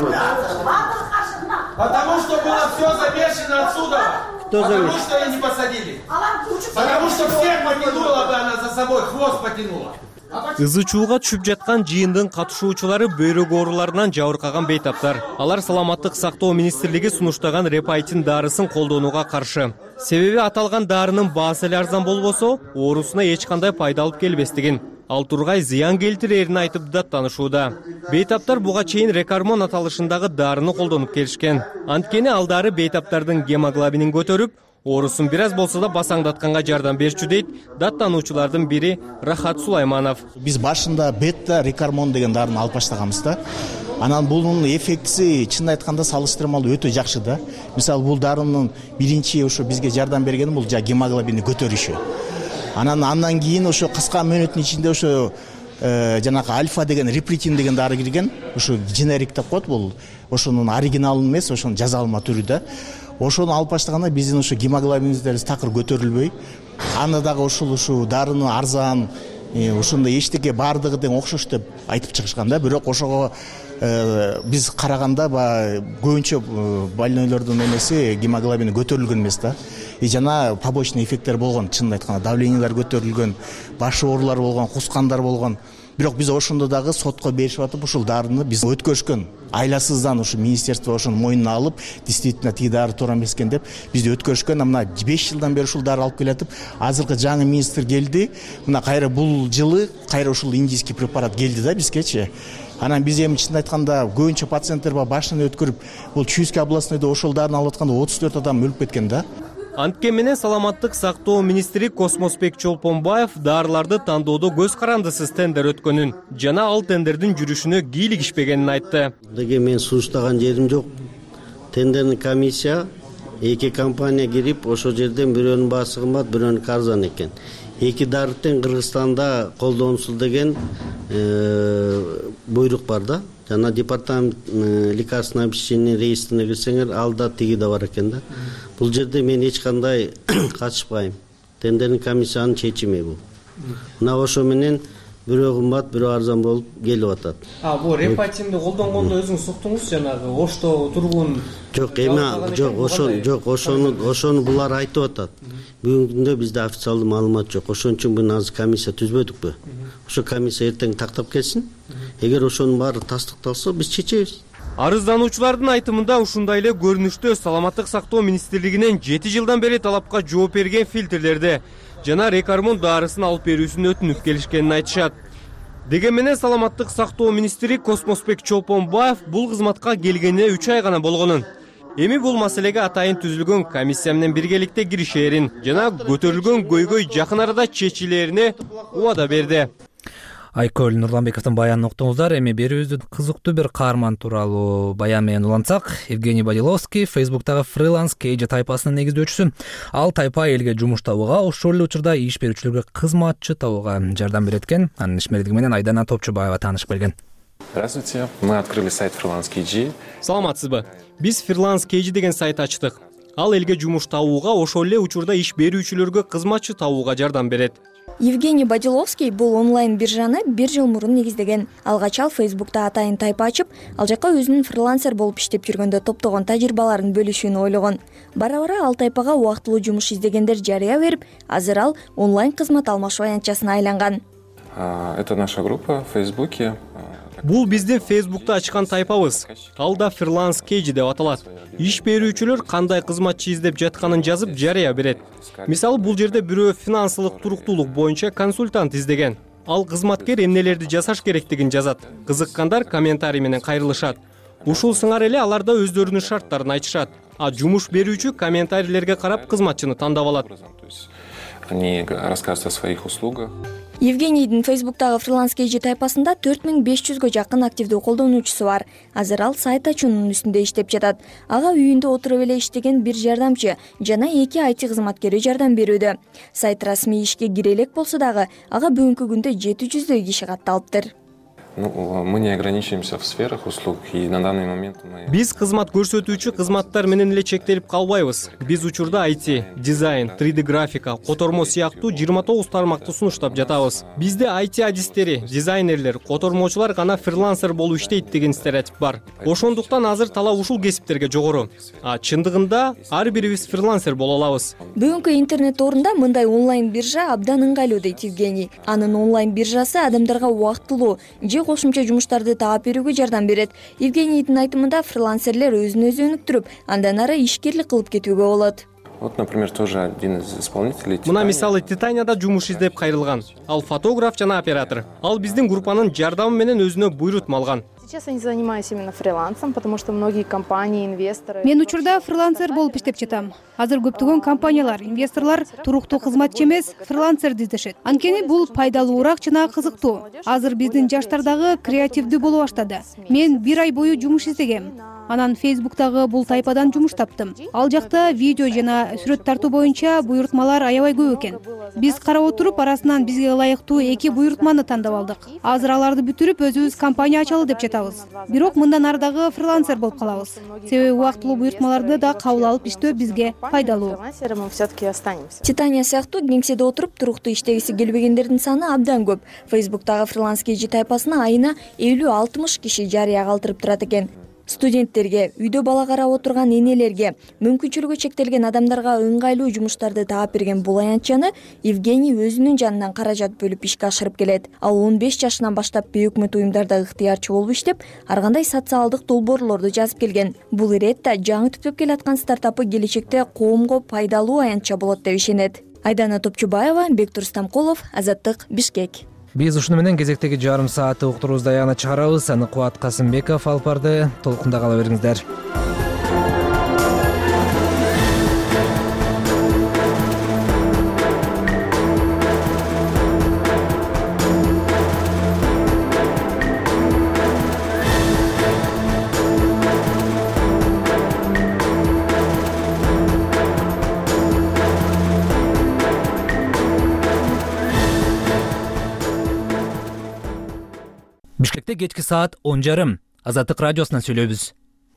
Потому что было все замешано отсюда. Потому что ее не посадили. Потому что всех потянула бы она за собой, хвост потянула. Ызы чууга түшүп жаткан жыйындын катышуучулары бөйрөк ооруларынан жабыркаган бейтаптар. Алар Саламаттык сактоо министрлиги сунуштаган репаэтин дарысын колдонууга каршы. Себеби аталган дарынын баасы эле арзан болбосо, оорусуна эч кандай пайда алып келбестигин, ал тургай зыян келтирерин айтып даттанышууда. Бейтаптар буга чейин рекармон аталышындагы дарыны колдонуп келишкен. Анткени ал дары бейтаптардын гемоглобинин көтөрүп, оорусун бир аз болсо да басаңдатканга жардам берчү дейт даттануучулардын бири Рахат Сулайманов. Биз башында бета рекармон деген дарыны алып баштаганбыз да. Анан бунун эффектиси чын айтканда салыштырмалуу өтө жакшы да. Мисалы бул дарынын биринчи ошо бизге жардам бергени бул жа гемоглобинди көтөрүшү. Анан андан кийин ошо кыска мөөнөттүн ичинде ошо жанагы альфа деген репритин деген дары кирген. Ушу генерик деп коет бул. Ошонун оригиналын эмес, ошонун жазалма түрү да. Ошону алып баштаганда биздин ушу гемоглобининдерибиз такыр көтөрүлбөй, аны дагы ушул ушу дарыны арзан, ушундай эчтеке бардыгы тең окшош деп айтып чыгышкан да. Бирок ошого биз караганда көбүнчө больнойлордун эмеси гемоглобини көтөрүлгөн эмес да. И жана побочный эффекттер болгон, чынын айтканда давлениялар көтөрүлгөн, баш оорулар болгон, кускандар болгон. Бирок биз ошондо дагы сотко беришип атып, ушул дарыны биз өткөрүшкөн. Айласыздан ушу министерство ошону мойнуна алып, действительно тиги дары туура эмес экен деп бизди өткөрүшкөн. Мына беш жылдан бери ушул дары алып келатып, азыркы жаңы министр келди. Мына кайра бул жылы кайра ушул индийский препарат келди да бизгечи. Анан биз эми чын айтканда көбүнчө пациенттер бар башынан өткөрүп, бул Чуйский областныйда ошол дарын алып атканда отуз төрт адам өлүп кеткен да. Анткени менен саламаттык сактоо министри Космосбек Чолпонбаев дарыларды тандоодо көз карандысыз тендер өткөнүн жана ал тендердин жүрүшүнө кийлигишпегенин айтты. Деге мен сунуштаган жерим жок. Тендерный комиссия эки компания кирип, ошол жерден бирөөнүн баасы кымбат, бирөөнүн арзан экен. Эки дары тең Кыргызстанда колдонусул деген буйрук бар да. Жана департамент лекарственного обеспечения реестрине кирсеңер, алда тиги да бар экен да. Бул жерде мен эч кандай катышпайм. Тендерный комиссиянын чечими бул. Мына ошо менен бирөө кымбат, бирөө арзан болуп келип атат. А бул репатинди колдонгондо өзүңүз уктуңуз, жанагы Ошто тургун. Жок, эми жок, ошо жок, ошону ошону булар айтып атат. Бүгүнкү күндө бизде официалдуу маалымат жок. Ошон үчүн буну азыр комиссия түзбөдүкпү? Ошо комиссия эртең тактап келсин. Эгер ошонун баары тастыкталса, биз чечебиз. Арыздануучулардын айтымында ушундай эле көрүнүштө саламаттык сактоо министрлигинен жети жылдан бери талапка жооп берген фильтрлерди жана рекармон дарысын алып берүүсүн өтүнүп келишкенин айтышат. Деген менен саламаттык сактоо министри Космосбек Чолпонбаев бул кызматка келгенине үч ай гана болгонун, эми бул маселеге атайын түзүлгөн комиссия менен биргеликте киришээрин жана көтөрүлгөн көйгөй жакын арада чечилээрине убада берди. Айкөл Нурланбековдун баянын уктуңуздар. Эми берүүбүздүн кызыктуу бир каарман тууралуу баян менен улантсак, Евгений Бодиловский Фейсбуктагы фриланс кейджи тайпасынын негиздөөчүсү. Ал тайпа элге жумуш табууга, ошол эле учурда иш берүүчүлөргө кызматчы табууга жардам берет экен. Анын ишмердиги менен Айдана Топчубаева таанышып келген. Здравствуйте, мы открыли сайт фриланс кейджи. Саламатсызбы? Биз фриланс кейджи деген сайт ачтык. Ал элге жумуш табууга, ошол эле учурда иш берүүчүлөргө кызматчы табууга жардам берет. Евгений Бодиловский бул онлайн биржаны бир жыл мурун негиздеген. Алгач ал Фейсбукта атайын тайпа ачып, ал жака өзүнүн фрилансер болуп иштеп жүргөндө топтогон тажрыйбаларын бөлүшүүнү ойлогон. Бара-бара ал тайпага убактылуу жумуш издегендер жарыя берип, азыр ал онлайн кызмат алмаш аянтчасына айланган. Это наша группа в Фейсбуке. Бул биздин Фейсбукта ачкан тайпабыз. Ал да фриланс кейджи деп аталат. Иш берүүчүлөр кандай кызматчы издеп жатканын жазып жарыя берет. Мисалы бул жерде бирөө финансылык туруктуулук боюнча консультант издеген. Ал кызматкер эмнелерди жасаш керектигин жазат. Кызыккандар комментарий менен кайрылышат. Ушул сыңар эле алар да өздөрүнүн шарттарын айтышат. А жумуш берүүчү комментарийлерге карап кызматчыны тандап алат. Они рассказывают о своих услугах. Евгенийдин Фейсбуктагы фриланс кейджи тайпасында төрт миң беш жүзгө жакын активдүү колдонуучусу бар. Азыр ал сайт ачуунун үстүндө иштеп жатат. Ага үйүндө отуруп эле иштеген бир жардамчы жана эки ай ти кызматкери жардам берүүдө. Сайт расмий ишке кире элек болсо дагы, ага бүгүнкү күндө жети жүздөй киши катталыптыр. Ну, мы не ограничиваемся в сферах услуг, и на данный момент мы... Биз кызмат көрсөтүүчү кызматтар менен эле чектелип калбайбыз. Биз учурда ай ти, дизайн, три дэ графика, котормо сыяктуу жыйырма тогуз тармакты сунуштап жатабыз. Бизде ай ти адистери, дизайнерлер, котормочулар гана фрилансер болуп иштейт деген стереотип бар. Ошондуктан азыр талап ушул кесиптерге жогору. А чындыгында ар бирибиз фрилансер боло алабыз. Бүгүнкү интернет орунда мындай онлайн биржа абдан ыңгайлуу дейт Евгений. Анын онлайн биржасы адамдарга убактылуу же кошумча жумуштарды таап берүүгө жардам берет. Евгенийдин айтымында фрилансерлер өзүн өзү өнүктүрүп, андан ары ишкерлик кылып кетүүгө болот. Вот, например, тоже один из исполнителей. Мына мисалы Титанияда жумуш издеп кайрылган. Ал фотограф жана оператор. Ал биздин группанын жардамы менен өзүнө буйрутма алган. Сейчас я не занимаюсь именно фрилансом, потому что многие компании, инвесторы... Мен учурда фрилансер болуп иштеп жатам. Азыр көптөгөн компаниялар, инвесторлор туруктуу кызматчы эмес, фрилансерди издешет. Анткени бул пайдалуураак жана кызыктуу. Азыр биздин жаштар дагы креативдүү боло баштады. Мен бир ай бою жумуш издегем. Анан Фейсбуктагы бул тайпадан жумуш таптым. Ал жакта видео жана сүрөт тартуу боюнча буйрутмалар аябай көп экен. Биз карап отуруп арасынан бизге ылайыктуу эки буйрутманы тандап алдык. Азыр аларды бүтүрүп өзүбүз компания ачалы деп жатабыз. Бирок мындан ары дагы фрилансер болуп калабыз. Себеби убактылуу буйрутмаларды да кабыл алып иштөө бизге пайдалуу. Титания сыяктуу кеңседе отуруп туруктуу иштегиси келбегендердин саны абдан көп. Фейсбуктагы фриланс кей тайпасына айына элүү алтымыш киши жарыя калтырып турат экен. Студенттерге, үйдө бала карап отурган энелерге, мүмкүнчүлүгү чектелген адамдарга ыңгайлуу жумуштарды таап берген бул аянтчаны Евгений өзүнүн жанынан каражат бөлүп ишке ашырып келет. Ал он беш жашынан баштап бейөкмөт уюмдарда ыктыярчы болуп иштеп, ар кандай социалдык долбоорлорду жазып келген. Бул иретте жаңы түптөп келаткан стартапы келечекте коомго пайдалуу аянтча болот деп ишенет. Айдана Топчубаева, Бектур Стамкулов, Азаттык, Бишкек. Биз ушуну менен кезектеги жарым саатты уктуруубузду аягына чыгарабыз. Аны Кубат Касымбеков алып барды. Толкунда кала бериңиздер. Бишкекте кечки саат он жарым. Азаттык радиосунан сүйлөйбүз.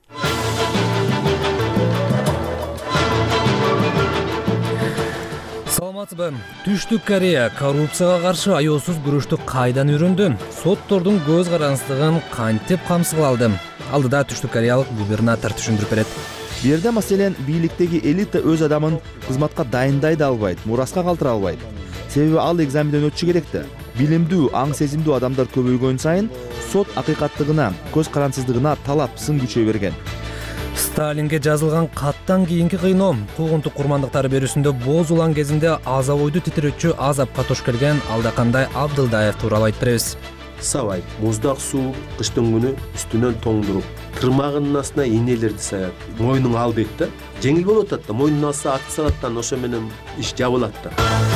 Саламатсызбы? Түштүк Корея коррупцияга каршы аяосуз күрөштү кайдан үйрөндү? Соттордун көз карандыгын кантип камсыз алды? Алдыда Түштүк Кореялык губернатор түшүндүрүп берет. Бу жерде маселен бийликтеги элита өз адамын кызматка дайындай да албайт, мураска калтыра албайт. Себеби ал экзаменден өтүшү керек да. Билимдүү, аң сезимдүү адамдар көбөйгөн сайын сот акыйкаттыгына, көз карансыздыгына талап сын күчөй берген. Сталинге жазылган каттан кийинки кыйноо куугунтук курмандыктары берүүсүндө боз улан кезинде аза ойду титирөөчү азапка туш келген Алдакандай Абдылдаев тууралуу айтып беребиз. Сабай, муздак суу кыштын күнү үстүнөн тоңдуруп, тырмагынын астына энелерди саят. Мойнуң ал дейт да. Жеңил болуп атат да, мойнун алса ат салаттан ошо менен иш жабылат да.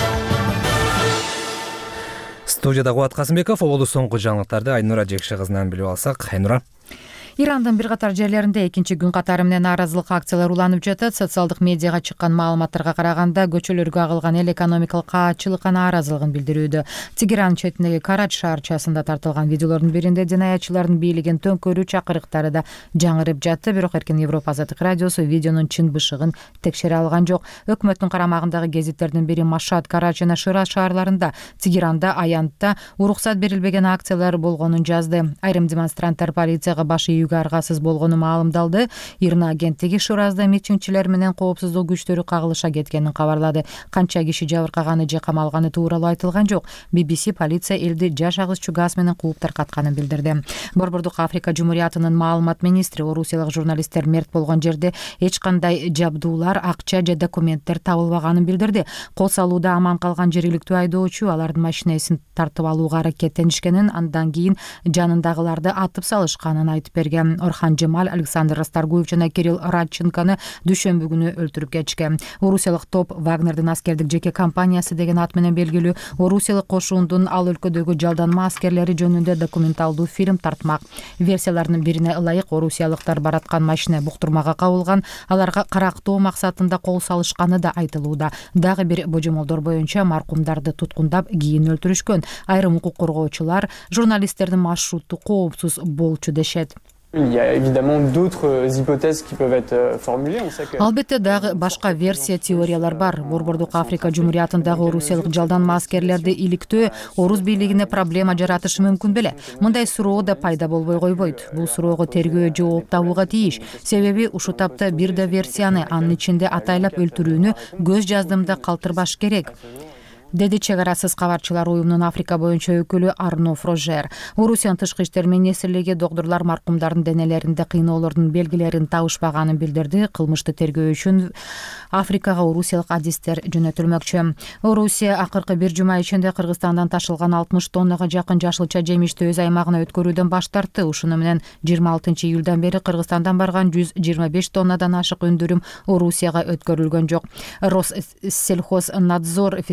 Студияда Кубат Касымбеков, оболу соңку жаңылыктарды Айнура Жекше кызынан билип алсак. Айнура. Ирандын бир катар жерлеринде экинчи күн катары менен нааразылык акциялар уланып жатат. Социалдык медиага чыккан маалыматтарга караганда көчөлөргө агылган эл экономикалык каатчылыкка нааразылыгын билдирүүдө. Тегеран четиндеги Карач шаарчасында тартылган видеолордун биринде динаятчылардын бийлигин төңкөрүү чакырыктары да жаңырып жатты. Бирок Эркин Европа Азаттык радиосу видеонун чын бышыгын текшере алган жок. Өкмөттүн карамагындагы гезиттердин бири Машад, Карач жана Шыраз шаарларында, Тегеранда, Аянтта уруксат берилбеген акциялар болгонун жазды. Айрым демонстранттар полицияга баш ийүүгө аргасыз болгону маалымдалды. Ирна агенттиги Шыразда митингчилер менен коопсуздук күчтөрү кагылыша кеткенин кабарлады. Канча киши жабыркаганы же камалганы тууралуу айтылган жок. би би си полиция элди жаш агызчу газ менен кууп таркатканын билдирди. Борбордук Африка Жумуриятынын маалымат министри орусиялык журналисттер мерт болгон жерде эч кандай жабдуулар, акча же документтер табылбаганын билдирди. Кол салууда аман калган жергиликтүү айдоочу алардын машинесин тартып алууга аракеттенишкенин, андан кийин жанындагыларды атып салышканын айтып берген. Орхан Жемаль, Александр Расторгуев жана Кирилл Радченконы дүйшөмбү күнү өлтүрүп кетишкен. Орусиялык топ Вагнердин аскердик жеке компаниясы деген ат менен белгилүү орусиялык кошуундун ал өлкөдөгү жалданма аскерлери жөнүндө документалдуу фильм тартмак. Версиялардын бирине ылайык орусиялыктар бараткан машина буктурмага кабылган, аларга карактоо максатында кол салышканы да айтылууда. Дагы бир божомолдор боюнча маркумдарды туткундап кийин өлтүрүшкөн. Айрым укук коргоочулар журналисттердин маршруту коопсуз болчу дешет. Il y a évidemment d'autres hypothèses qui peuvent être formulées. On sait que Албетте дагы башка версия, теориялар бар. Борбордук Африка Жумуриятындагы орусиялык жалданма аскерлерди иликтөө орус бийлигине проблема жаратышы мүмкүн беле. Мындай суроо да пайда болбой койбойт. Бул суроого тергөө жооп табууга тийиш. Себеби ушул тапта бир да версияны, анын ичинде атайлап өлтүрүүнү көз жаздымда калтырбаш керек, деди чек арасыз кабарчылар уюмунун Африка боюнча өкүлү Арно Фрожер. Орусиянын тышкы иштер министрлиги доктурлар маркумдардын денелеринде кыйноолордун белгилерин табышпаганын билдирди. Кылмышты тергөө үчүн Африкага орусиялык адистер жөнөтүлмөкчү. Орусия акыркы бир жума ичинде Кыргызстандан ташылган алтымыш тоннага жакын жашылча жемишти өз аймагына өткөрүүдөн баш тартты. Ушуну менен жыйырма алтынчы июлдан бери Кыргызстандан барган жүз жыйырма беш тоннадан ашык өндүрүм Орусияга өткөрүлгөн жок. Россельхознадзор федералдык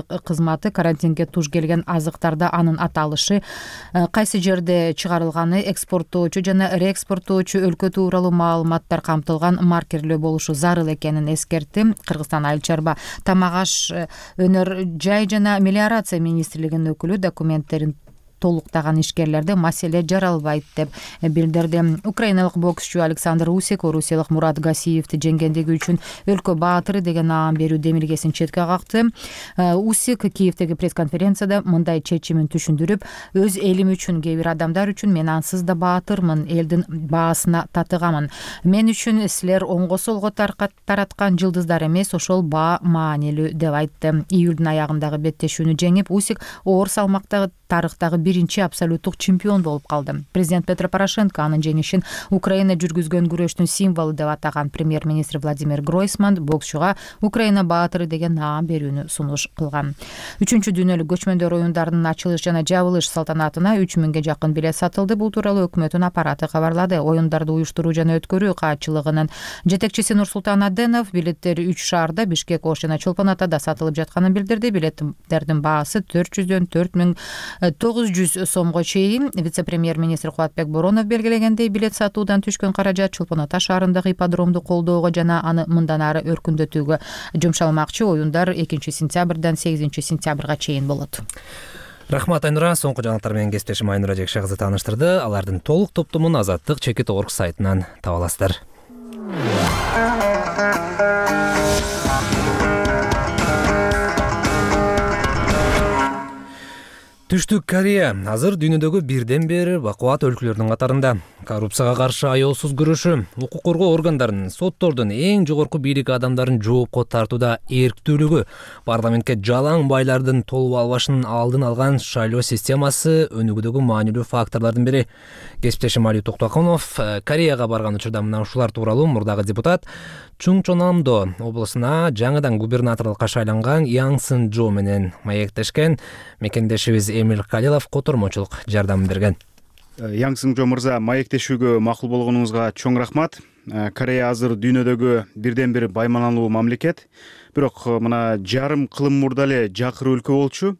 ветеринардык кызматы карантинге туш келген азыктарда анын аталышы, кайсы жерде чыгарылганы, экспорттоочу жана реэкспорттоочу өлкө тууралуу маалыматтар камтылган маркерлөө болушу зарыл экенин эскертти. Кыргызстан Айыл чарба, тамак аш, өнөр жай жана мелиорация министрлигинин өкүлү документтерин толуктаган ишкерлерде маселе жаралбайт деп билдирди. Украиналык боксчу Александр Усик орусиялык Мурат Гасиевди жеңгендиги үчүн өлкө баатыры деген наам берүү демилгесин четке какты. Усик Киевдеги пресс-конференцияда мындай чечимин түшүндүрүп, өз элим үчүн, кээ бир адамдар үчүн мен ансыз да баатырмын, элдин баасына татыгамын. Мен үчүн силер оңго солго тараткан жылдыздар эмес, ошол баа маанилүү деп айтты. Июлдун аягындагы беттешүүнү жеңип, Усик оор салмактагы тарыхтагы биринчи абсолюттук чемпион болуп калды. Президент Петро Порошенко анын жеңишин Украина жүргүзгөн күрөштүн символу деп атаган премьер-министр Владимир Гройсман боксчуга Украина баатыры деген наам берүүнү сунуш кылган. Үчүнчү дүйнөлүк көчмөндөр оюндарынын ачылыш жана жабылыш салтанатына үч миңге жакын билет сатылды. Бул тууралуу өкмөттүн аппараты кабарлады. Оюндарды уюштуруу жана өткөрүү каатчылыгынын жетекчиси Нурсултан Аденов билеттер үч шаарда, Бишкек, Ош жана Чолпон Атада сатылып жатканын билдирди. Билеттердин баасы төрт жүздөн төрт миң тогуз жүз сомго чейин. Вице-премьер-министр Кубатбек Боронов белгилегендей, билет сатуудан түшкөн каражат Чолпон Ата шаарындагы ипподромду колдоого жана аны мындан ары өркүндөтүүгө жумшалмакчы. Оюндар экинчи сентябрдан сегизинчи сентябрга чейин болот. Рахмат, Айнура. Соңку жаңылыктар менен кесиптешим Айнура Жекше кызы тааныштырды. Алардын толук топтомун Азаттык чекит орг сайтынан таба аласыздар. Түштүк Корея азыр дүйнөдөгү бирден бир бакубат өлкөлөрдүн катарында. Коррупцияга каршы аеолсуз күрөшү, укук коргоо органдарынын, соттордун, эң жогорку бийлик адамдарын жоопко тартууда эрктүүлүгү, парламентке жалаң байлардын толуп албашынын алдын алган шайлоо системасы өнүгүүдөгү маанилүү факторлордун бири. Кесиптешим Али Токтоконов Кореяга барган учурда мына ушулар тууралуу мурдагы депутат Чуңчонамдо облусуна жаңыдан губернаторлукка шайланган Яң Сын Жо менен маектешкен. Мекендешибиз Эмил Калилов котормочулук жардам берген. Яң Сын Жо мырза, маектешүүгө макул болгонуңузга чоң рахмат. Корея азыр дүйнөдөгү бирден бир байманалуу мамлекет. Бирок мына жарым кылым мурда эле жакыр өлкө болчу.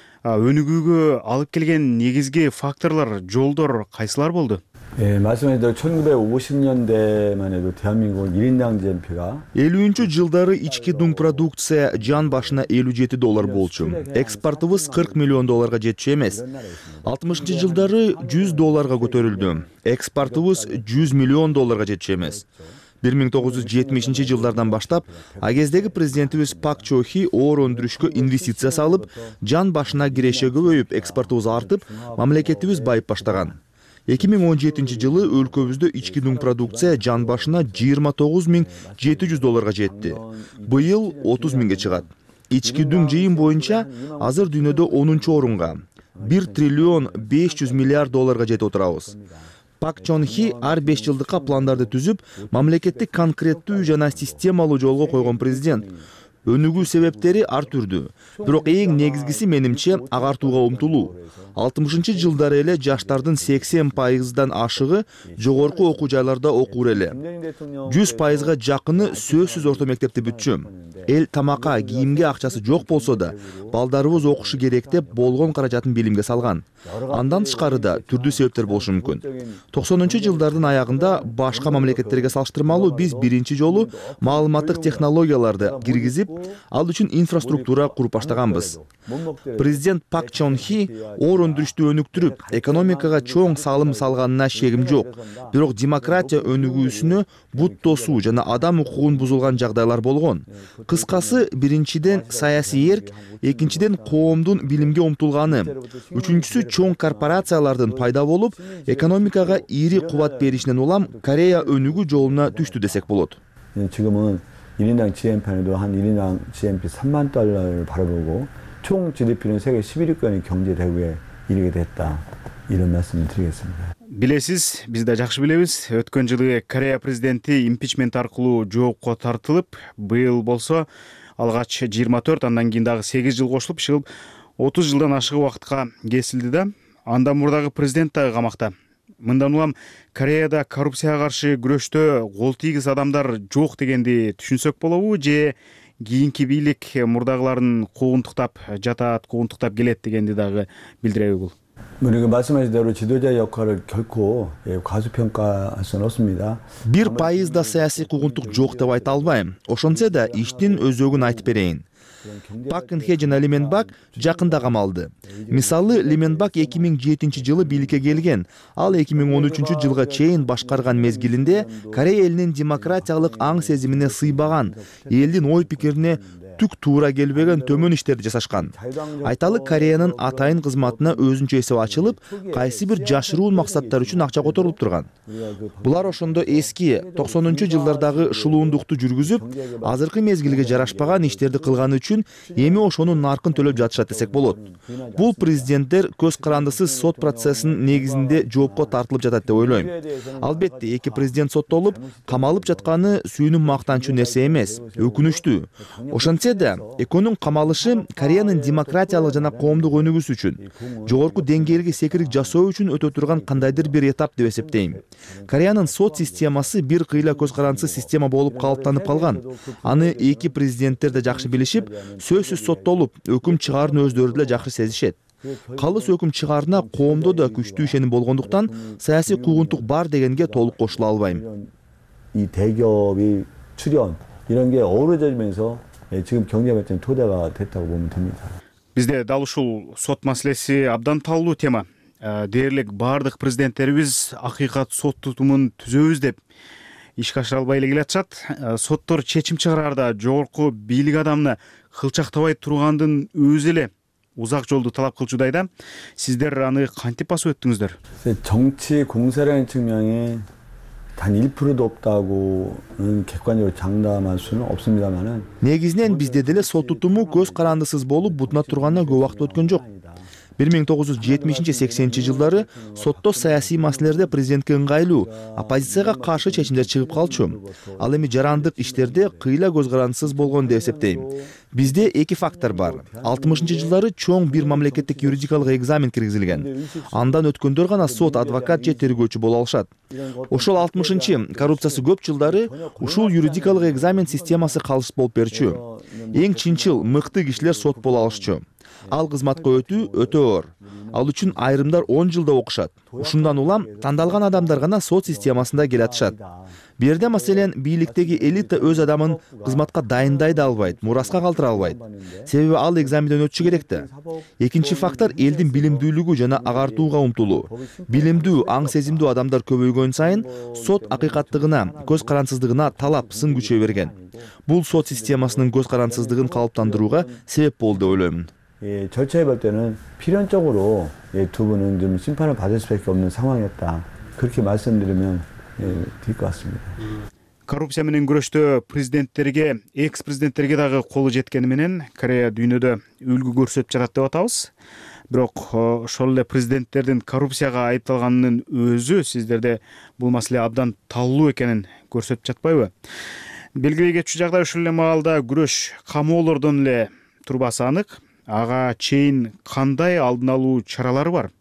Өнүгүүгө алып келген негизги факторлор, жолдор кайсылар болду? 예, 말씀하신 천구백오십 년대만 해도 대한민국은 일 인당 지엠피가 элүүнчү жылдары ички дуң продукция жан башына элүү жети доллар болчу. Экспортубуз кырк миллион долларга жетчү эмес. алтымышынчы жылдары жүз долларга көтөрүлдү. Экспортубуз жүз миллион долларга жетчү эмес. бир миң тогуз жүз жетимишинчи жылдардан баштап а кездеги президентибиз Пак Чо Хи оор өндүрүшкө инвестиция салып, жан башына киреше көбөйүп, экспортубуз артып, мамлекетибиз байып баштаган. эки миң он жетинчи жылы өлкөбүздө ички дуң продукция жан башына жыйырма тогуз миң жети жүз долларга жетти. Быйыл отуз миңге чыгат. Ички дуң жыйын боюнча азыр дүйнөдө онунчу орунга, бир триллион беш жүз миллиард долларга жетип отурабыз. Пак Чон Хи ар беш жылдыкка пландарды түзүп, мамлекетти конкреттүү жана системалуу жолго койгон президент. Өнүгүү себептери ар түрдүү. Бирок эң негизгиси менимче агартууга умтулуу. алтымышынчы жылдары эле жаштардын сексен пайыздан ашыгы жогорку окуу жайларда окур эле. жүз пайызга жакыны сөзсүз орто мектепти бүтчү. Эл тамакка, кийимге акчасы жок болсо да, балдарыбыз окушу керек деп болгон каражатын билимге салган. Андан тышкары да түрдүү себептер болушу мүмкүн. токсонунчу жылдардын аягында башка мамлекеттерге салыштырмалуу биз биринчи жолу маалыматтык технологияларды киргизип, ал үчүн инфраструктура куруп баштаганбыз. Президент Пак Чон Хи оор өндүрүштү өнүктүрүп, экономикага чоң салым салганына шегим жок. Бирок демократия өнүгүүсүнө бут тосуу жана адам укугун бузулган жагдайлар болгон. Кыскасы, биринчиден саясий эрк, экинчиден коомдун билимге умтулганы, үчүнчүсү чоң корпорациялардын пайда болуп, экономикага ири кубат беришинен улам Корея өнүгүү жолуна түштү десек болот. 지금은 일 인당 지엠피도 한 일 인당 지엠피 삼만 달러를 바라보고 총 지디피는 세계 십일 위권의 경제 대국에 이르게 됐다. 이런 말씀을 드리겠습니다. Билесиз, биз да жакшы билебиз. Өткөн жылы Корея президенти импичмент аркылуу жоопко тартылып, быйыл болсо алгач жыйырма төрт, андан кийин дагы сегиз жыл кошулуп, чыгып отуз жылдан ашык убакытка кесилди да. Андан мурдагы президент дагы камакта. Мындан улам Кореяда коррупцияга каршы күрөштө кол тийгиз адамдар жок дегенди түшүнсөк болобу, же кийинки бийлик мурдагыларын куугунтуктап жатат, куугунтуктап келет дегенди дагы билдиреби бул? 우리가 말씀하신 대로 지도자 역할을 결코 과소평가할 수는 없습니다. Бир пайызда саясий куугунтук жок деп айта албайм. Ошончо да иштин өзөгүн айтып берейин. Пак Кын-хе жана Ли Мен-бак жакында камалды. Мисалы, Ли Мен-бак эки миң жетинчи жылы бийликке келген. Ал эки миң он үчүнчү жылга чейин башкарган мезгилинде Корея элинин демократиялык аң сезимине сыйбаган, элдин ой пикирине түк туура келбеген төмөн иштерди жасашкан. Айталы, Кореянын атайын кызматына өзүнчө эсеп ачылып, кайсы бир жашыруун максаттар үчүн акча которулуп турган. Булар ошондо эски токсонунчу жылдардагы шылуундукту жүргүзүп, азыркы мезгилге жарашпаган иштерди кылганы үчүн эми ошонун наркын төлөп жатышат десек болот. Бул президенттер көз карандысыз сот процессинин негизинде жоопко тартылып жатат деп ойлойм. Албетте, эки президент соттолуп, камалып жатканы сүйүнүп мактанчу нерсе эмес, өкүнүчтүү. Ошентсе да, экөөнүн камалышы Кореянын демократиялык жана коомдук өнүгүүсү үчүн, жогорку деңгээлге секирик жасоо үчүн өтө турган кандайдыр бир этап деп эсептейм. Кореянын сот системасы бир кыйла көз карандысыз система болуп калыптанып калган. Аны эки президенттер да жакшы билишип, сөзсүз соттолуп, өкүм чыгаарын өздөрү деле жакшы сезишет. Калыс өкүм чыгаарына коомдо да күчтүү ишеним болгондуктан саясий куугунтук бар дегенге толук кошула албайм. 이 대기업이 출연 이런 게 어우러지면서 지금 경제 발전 토대가 됐다고 보면 됩니다. Бизде дал ушул сот маселеси абдан талуу тема. Дээрлик бардык президенттерибиз акыйкат сот тутумун түзөбүз деп ишке ашыра албай эле келатышат. Соттор чечим чыгараарда жогорку бийлик адамына кылчактабай тургандын өзү эле узак жолду талап кылчудай да. Сиздер аны кантип басып өттүңүздөр? 정치 공세라는 측면이 단 일 퍼센트도 없다고는 객관적으로 장담할 수는 없습니다만은 негизинен бизде деле сот тутуму көз карандысыз болуп бутуна турганына көп убакыт өткөн жок. бир миң тогуз жүз жетимишинчи сексенинчи жылдары сотто саясий маселелерде президентке ыңгайлуу, оппозицияга каршы чечимдер чыгып калчу. Ал эми жарандык иштерде кыйла көз карандысыз болгон деп эсептейм. Бизде эки фактор бар. алтымышынчы жылдары чоң бир мамлекеттик юридикалык экзамен киргизилген. Андан өткөндөр гана сот, адвокат же тергөөчү боло алышат. Ошол алтымышынчы коррупциясы көп жылдары ушул юридикалык экзамен системасы калыс болуп берчү. Эң чынчыл, мыкты кишилер сот боло алышчу. Ал кызматка өтүү өтө оор. Ал үчүн айрымдар он жылда окушат. Ушундан улам тандалган адамдар гана сот системасында келатышат. Бу жерде маселен бийликтеги элита өз адамын кызматка дайындай да албайт, мураска калтыра албайт. Себеби ал экзаменден өтүшү керек да. Экинчи фактор элдин билимдүүлүгү жана агартууга умтулуу. Билимдүү, аң сезимдүү адамдар көбөйгөн сайын сот акыйкаттыгына, көз карандысыздыгына талап сын күчөй берген. Бул сот системасынын көз карандысыздыгын калыптандырууга себеп болду деп ойлойм. 예, 절차에 볼 때는 필연적으로 예, 두 분은 좀 심판을 받을 수밖에 없는 상황이었다. 그렇게 말씀드리면 예, 될 것 같습니다. Коррупция менен күрөштө президенттерге, экс-президенттерге дагы колу жеткени менен Корея дүйнөдө үлгү көрсөтүп жатат деп атабыз. Бирок ошол эле президенттердин коррупцияга айыпталганынын өзү сиздерде бул маселе абдан талуу экенин көрсөтүп жатпайбы? Белгилей кетчү жагдай ушул эле маалда күрөш камоолордон эле турбасы анык. Ага чейин кандай алдын алуу чаралары бар?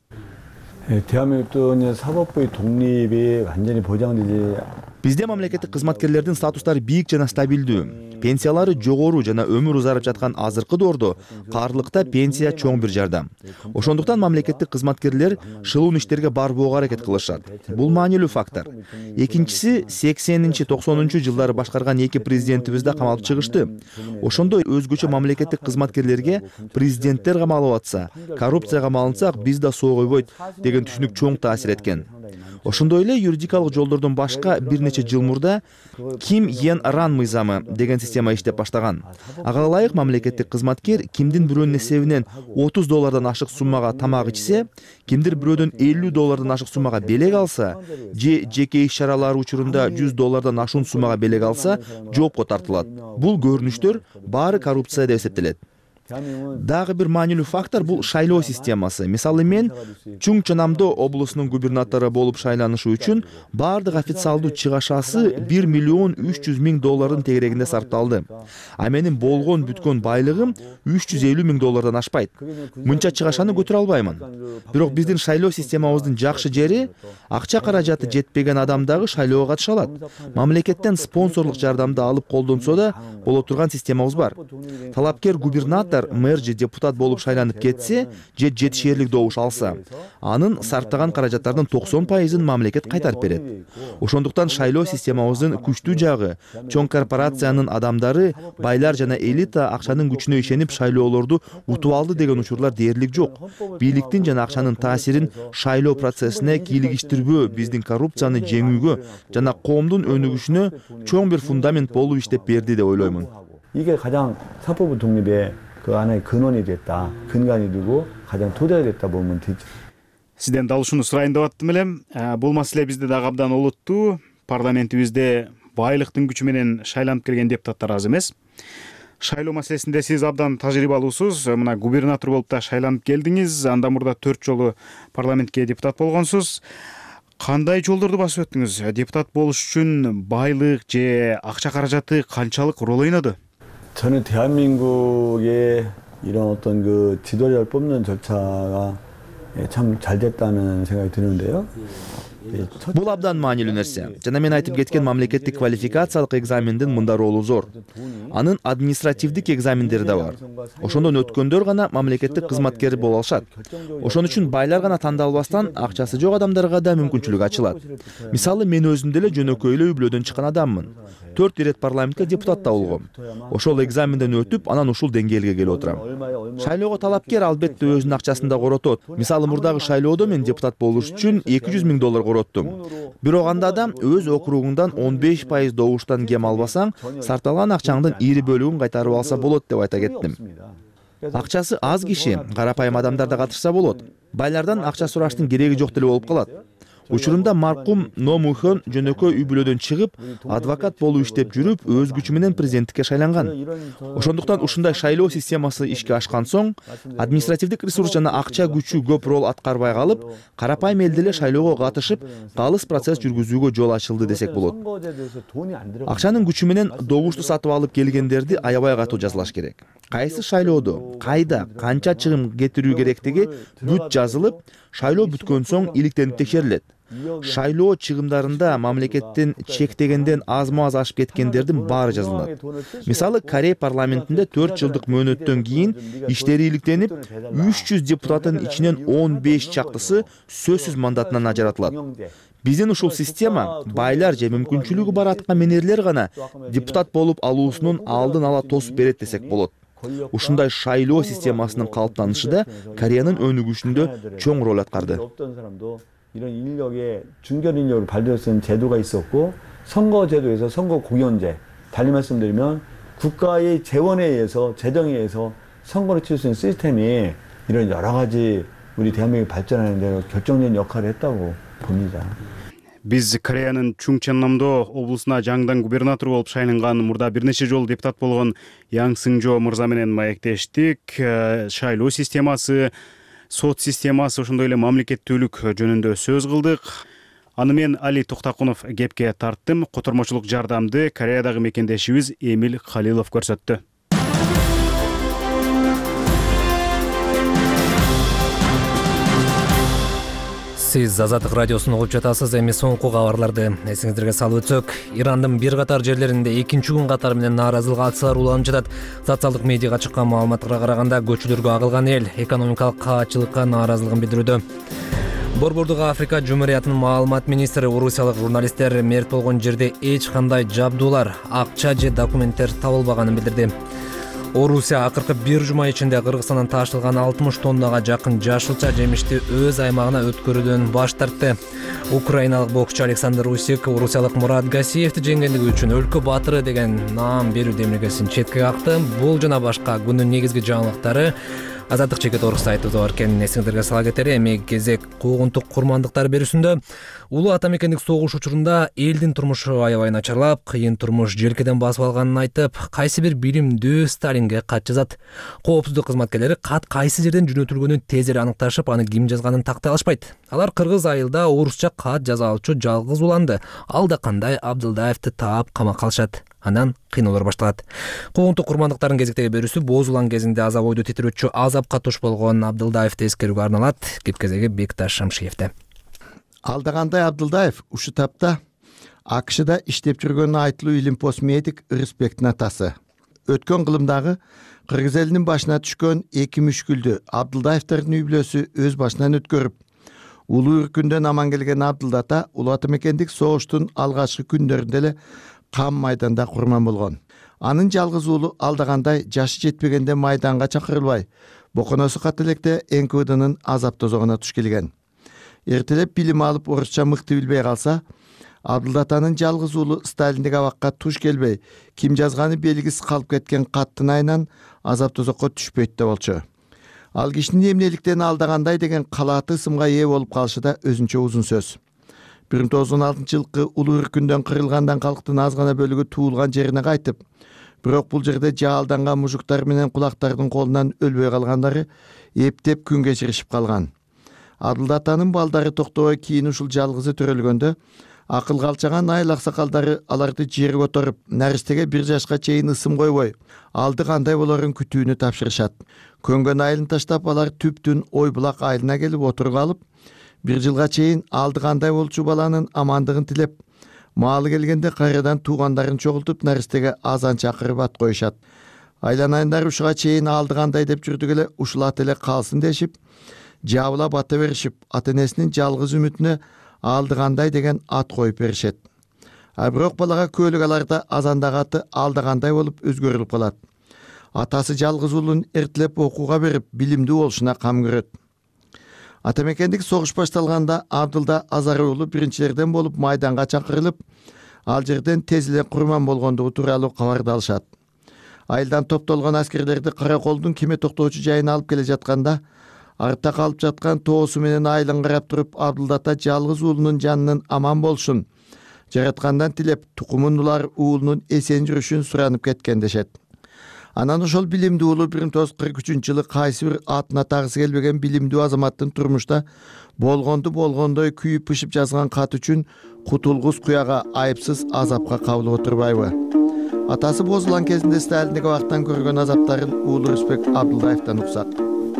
대한민국도 사법부의 독립이 완전히 보장되지 Бизде мамлекеттик кызматкерлердин статустары бийик жана стабилдүү. Пенсиялары жогору жана өмүр узарып жаткан азыркы доордо каарлыкта пенсия чоң бир жардам. Ошондуктан мамлекеттик кызматкерлер шылуун иштерге барбоого аракет кылышат. Бул маанилүү фактор. Экинчиси, сексенинчи токсонунчу жылдары башкарган эки президентибиз да камалып чыгышты. Ошондо өзгөчө мамлекеттик кызматкерлерге президенттер камалып атса, коррупцияга малынсак биз да соо койбойт деген түшүнүк чоң таасир эткен. Ошондой эле юридикалык жолдордон башка бир нече жыл мурда Ким Йен Ран мыйзамы деген система иштеп баштаган. Ага ылайык мамлекеттик кызматкер кимдин бирөөнүн эсебинен отуз доллардан ашык суммага тамак ичсе, кимдир бирөөдөн элүү доллардан ашык суммага белек алса, же жеке иш чаралары учурунда жүз доллардан ашуун суммага белек алса, жоопко тартылат. Бул көрүнүштөр баары коррупция деп эсептелет. Дагы бир маанилүү фактор бул шайлоо системасы. Мисалы мен Чуңчанамдо облусунун губернатору болуп шайланышы үчүн баардык официалдуу чыгашасы бир миллион үч жүз миң доллардын тегерегинде сарпталды. А менин болгон бүткөн байлыгым үч жүз элүү миң доллардан ашпайт. Мынча чыгашаны көтөрө албаймын. Бирок биздин шайлоо системабыздын жакшы жери акча каражаты жетпеген адам дагы шайлоого катыша алат. Мамлекеттен спонсорлук жардамды алып колдонсо да боло турган системабыз бар. Талапкер губернатор, мэр же депутат болуп шайланып кетсе, же жетишээрлик добуш алса, анын сарптаган каражаттардын токсон пайызын мамлекет кайтарып берет. Ошондуктан шайлоо системабыздын күчтүү жагы чоң корпорациянын адамдары, байлар жана элита акчанын күчүнө ишенип шайлоолорду утуп алды деген учурлар дээрлик жок. Бийликтин жана акчанын таасирин шайлоо процессине кийлигиштирбөө биздин коррупцияны жеңүүгө жана коомдун өнүгүшүнө чоң бир фундамент болуп иштеп берди деп ойлоймун. 이게 가장 사법부 독립의 그 하나의 근원이 됐다, 근간이 되고 가장 토대가 됐다 보면 되죠. Сизден дал ушуну сурайын деп аттым элем. Бул маселе бизде дагы абдан олуттуу. Парламентибизде байлыктын күчү менен шайланып келген депутаттар аз эмес. Шайлоо маселесинде сиз абдан тажрыйбалуусуз. Мына губернатор болуп да шайланып келдиңиз. Андан мурда төрт жолу парламентке депутат болгонсуз. Кандай жолдорду басып өттүңүз? Депутат болуш үчүн байлык же акча каражаты канчалык рол ойноду? 저는 대한민국의 이런 어떤 그 지도자를 뽑는 절차가 참 잘 됐다는 생각이 드는데요. Бул абдан маанилүү нерсе. Жана мен айтып кеткен мамлекеттик квалификациялык экзамендин мында ролу зор. Анын административдик экзамендери да бар. Ошондон өткөндөр гана мамлекеттик кызматкер боло алышат. Ошон үчүн байлар гана тандалбастан акчасы жок адамдарга да мүмкүнчүлүк ачылат. Мисалы мен өзүм деле жөнөкөйлүү үй бүлөдөн чыккан адаммын. төрт ирет парламентке депутат да болгом. Ошол экзаменден өтүп, анан ушул деңгээлге келип отурам. Шайлоого талапкер албетте өзүнүн акчасын да коротот. Мисалы мурдагы шайлоодо мен депутат болуш үчүн эки жүз миң доллар короттум. Бирок анда да өз округуңдан он беш пайыз добуштан кем албасаң, сарталган акчаңдын ири бөлүгүн кайтарып алса болот деп айта кеттим. Акчасы аз киши, карапайым адамдар да катышса болот. Байлардан акча сураштын кереги жок деле болуп калат. Учурунда маркум Номухон жөнөкөй үй бүлөдөн чыгып, адвокат болуп иштеп жүрүп, өз күчү менен президенттикке шайланган. Ошондуктан ушундай шайлоо системасы ишке ашкан соң, административдик ресурс жана акча күчү көп рол аткарбай калып, карапайым эл деле шайлоого катышып, калыс процесс жүргүзүүгө жол ачылды десек болот. Акчанын күчү менен добушту сатып алып келгендерди аябай катуу жазалаш керек. Кайсы шайлоодо, кайда, канча чыгым кетирүү керектиги бүт жазылып, шайлоо бүткөн соң иликтенип текшерилет. Шайлоо чыгымдарында мамлекеттин чектегенден азма-аз ашып кеткендердин баары жазылат. Мисалы, Корей парламентинде төрт жылдык мөөнөттөн кийин иштери иликтенип, үч жүз депутаттын ичинен он беш чактысы сөзсүз мандатынан ажыратылат. Биздин ушул система байлар же мүмкүнчүлүгү бар аткаминерлер гана депутат болуп алуусунун алдын ала тосуп берет десек болот. Ушундай шайлоо системасынын калыптанышында Кореянын өнүгүшүндө чоң роль аткарды. 이런 인력의 중견 인력으로 발전된 제도가 있었고 선거 제도에서 선거 공연제, 달리 말씀드리면 국가의 재원에 의해서 재정에 의해서 선거를 치를 수 있는 시스템이 이런 여러 가지 우리 대한민국이 발전하는 데 결정적인 역할을 했다고 봅니다. Биз Кореянын Чуңчаннамдо облусуна жаңыдан губернатор болуп шайланган, мурда бир нече жолу депутат болгон Яң Сыңжо мырза менен маектештик. Шайлоо системасы, сот системасы, ошондой эле мамлекеттүүлүк жөнүндө сөз кылдык. Аны мен Али Токтакунов кепке тарттым. Котормочулук жардамды Кореядагы мекендешибиз Эмил Халилов көрсөттү. Сиз Азаттык радиосун угуп жатасыз. Эми соңку кабарларды эсиңиздерге салып өтсөк, Ирандын бир катар жерлеринде экинчи күн катары менен нааразылык акциялар уланып жатат. Социалдык медиага чыккан маалыматтарга караганда, көчөлөргө агылган эл экономикалык каачылыкка нааразылыгын билдирүүдө. Борбордук Африка Жумуриятынын маалымат министри орусиялык журналисттер мерт болгон жерде эч кандай жабдуулар, акча же документтер табылбаганын билдирди. Орусия акыркы бир жума ичинде Кыргызстандан ташылган алтымыш тоннага жакын жашылча жемишти өз аймагына өткөрүүдөн баш тартты. Украиналык боксчу Александр Усик орусиялык Мурат Гасиевди жеңгендиги үчүн өлкө баатыры деген наам берүү демилгесин четке какты. Бул жана башка күндүн негизги жаңылыктары Азаттык чекит орус сайтыбызда бар экенин эсиңерге сала кетели. Эми кезек куугунтук курмандыктар берүүсүндө улуу ата мекендик согуш учурунда элдин турмушу аябай начарлап, кыйын турмуш желкеден басып алганын айтып, кайсы бир билимдүү Сталинге кат жазат. Коопсуздук кызматкерлери кат кайсы жерден жөнөтүлгөнүн тезирээк аныкташып, аны ким жазганын тактай алышпайт. Алар Кыргыз айылда орусча кат жаза алчу жалгыз уланды. Алда кандай Абдылдаевди таап камакка алышат. Анан кыйноолор башталат. Куугунтук курмандыктардын кезектеги берүүсү боз улан кезинде азап ойду титирүүчү азапка туш болгон Абдылдаевди эскерүүгө арналат. Кепкезеги Бекташ Шамшиевде. Алдагандай Абдылдаев ушу тапта АКШда иштеп жүргөнү айтылуу илимпоз медик Респектин атасы. Өткөн кылымдагы Кыргыз элинин башына түшкөн эки мүшкүлдү Абдылдаевдердин үй бүлөсү өз башынан өткөрүп, улуу үркүндөн аман келген Абдылдата улуу ата мекендик согуштун алгачкы күндөрүндө эле кам майданда курман болгон. Анын жалгыз уулу алдагандай жашы жетпегенде майданга чакырылбай, боконосу кат электе эн ка вэ дынын азап тозогуна туш келген. Эртелеп билим алып орусча мыкты билбей калса, Абдылдатанын жалгыз уулу Сталиндик абакка туш келбей, ким жазганы белгисиз калып кеткен каттын айынан азап тозокко түшпөйт да болчу. Ал кишинин эмнеликтен алдагандай деген калааты ысымга ээ болуп калышы да өзүнчө узун сөз. бир миң тогуз жүз он алтынчы жылкы улуу үркүндөн кырылгандан калктын аз гана бөлүгү туулган жерине кайтып, бирок бул жерде жаалданган мужуктар менен кулактардын колунан өлбөй калгандары эптеп күн кечиришип калган. Абдылдатанын балдары токтобой кийин ушул жалгызы төрөлгөндө, акыл калчаган айыл аксакалдары аларды жерге которуп, наристеге бир жашка чейин ысым койбой, алды кандай болорун күтүүнү тапшырышат. Көнгөн айылын таштап, алар Түптүн Ойбулак айылына келип отуруп алып, бир жылга чейин алды кандай болчу баланын амандыгын тилеп, маалы келгенде кайрадан туугандарын чогултуп, наристеге азан чакырып ат коюшат. Айланайындар ушуга чейин алды кандай деп жүрдүк эле, ушул ат эле калсын дешип, жабыла бата беришип, ата энесинин жалгыз үмүтүнө алды кандай деген ат коюп беришет. А бирок балага көөлүк аларда азандагы аты алды кандай болуп өзгөрүлүп калат. Атасы жалгыз уулун эртелеп окууга берип, билимдүү болушуна кам көрөт. Ата мекендик согуш башталганда Абдылда Азар уулу биринчилерден болуп майданга чакырылып, ал жерден тез эле курман болгондугу тууралуу кабарды алышат. Айылдан топтолгон аскерлерди Караколдун кеме токтоочу жайына алып келе жатканда, артта калып жаткан тоосу менен айылын карап туруп, Абдылдата жалгыз уулунун жанынын аман болушун, жараткандан тилеп, тукумун улар уулунун эсен жүрүшүн суранып кеткен дешет. Анан ошол билимдүү уулу бир миң тогуз жүз кырк үчүнчү жылы кайсы бир атына тагысы келбеген билимдүү азаматтын турмушта болгонду болгондой күйүп пышып жазган кат үчүн кутулгус куяга айыпсыз азапка кабылып отурбайбы? Атасы бозулган кезинде Сталиндик абактан көргөн азаптарын уулу Респект Абдылдаевден уксак.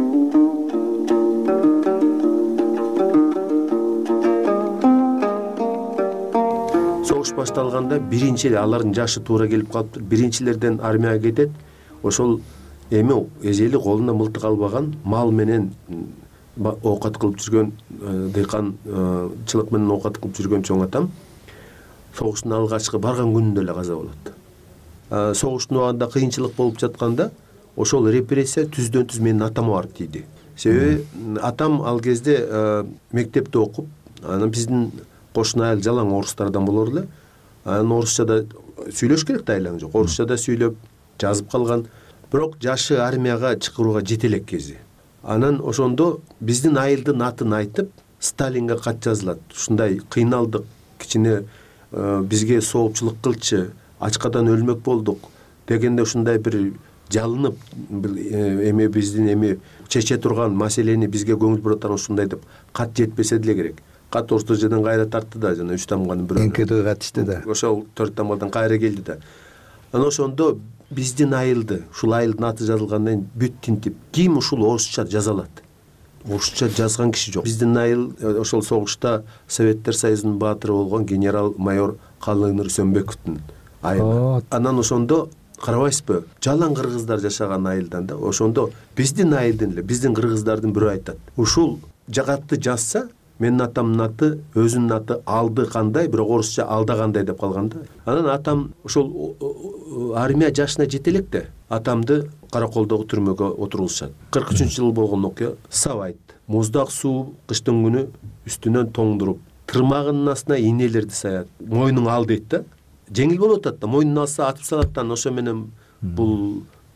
Согуш башталганда биринчи алардын жашы туура келип калыптыр. Биринчилерден армияга кетет. Ошол эми эжели колунда мылтык албаган, мал менен оокат кылып жүргөн дыйкан, чылык менен оокат кылып жүргөн чоң атам согуштун алгачкы барган күнүндө эле каза болот. Согуштун убагында кыйынчылык болуп жатканда ошол репрессия түздөн түз менин атама барып тийди. Себеби атам ал кезде мектепте окуп, анан биздин кошуна айыл жалаң орустардан болор эле. Анан орусчада сүйлөш керек да айлаң жок. Орусчада сүйлөп жазып калган. Бирок жашы армияга чакырууга жете элек кези. Анан ошондо биздин айылдын атын айтып, Сталинге кат жазылат. Ушундай кыйналдык, кичине бизге соопчулук кылчы, ачкадан өлмөк болдук дегенде ушундай бир жалынып, эми биздин эми чече турган маселени бизге көңүл бураттан ушундай деп кат жетпесе деле керек. Кат орто жерден кайра тартты да, жана үч тамганын бирөө. эн ка вэ катышты да. Ошол төрт тамгадан кайра келди да. Анан ошондо биздин айылды, ушул айылдын аты жазылгандан кийин бүт тинтип, ким ушул орусча жаза алат? Орусча жазган киши жок. Биздин айыл ошол согушта Советтер Союзунун баатыры болгон генерал-майор Калыгнур Сөнбековдун айылы. Анан ошондо карабайсызбы, жалаң кыргыздар жашаган айылдан да, ошондо биздин айылдын эле, биздин кыргыздардын бирөө айтат. Ушул жагатты жазса, менин атамдын аты, өзүнүн аты алды кандай, бирок орусча алда кандай деп калган да. Анан атам ошол армия жашына жете элек да, атамды Караколдогу түрмөгө отурулушат. кырк үчүнчү жыл болгон окуя. Сабайт. Муздак суу кыштын күнү үстүнөн тоңдуруп, тырмагынын астына инелерди саят. Мойнуң ал дейт да. Жеңил болуп атат да, мойнун алса атып салат да, ошо менен бул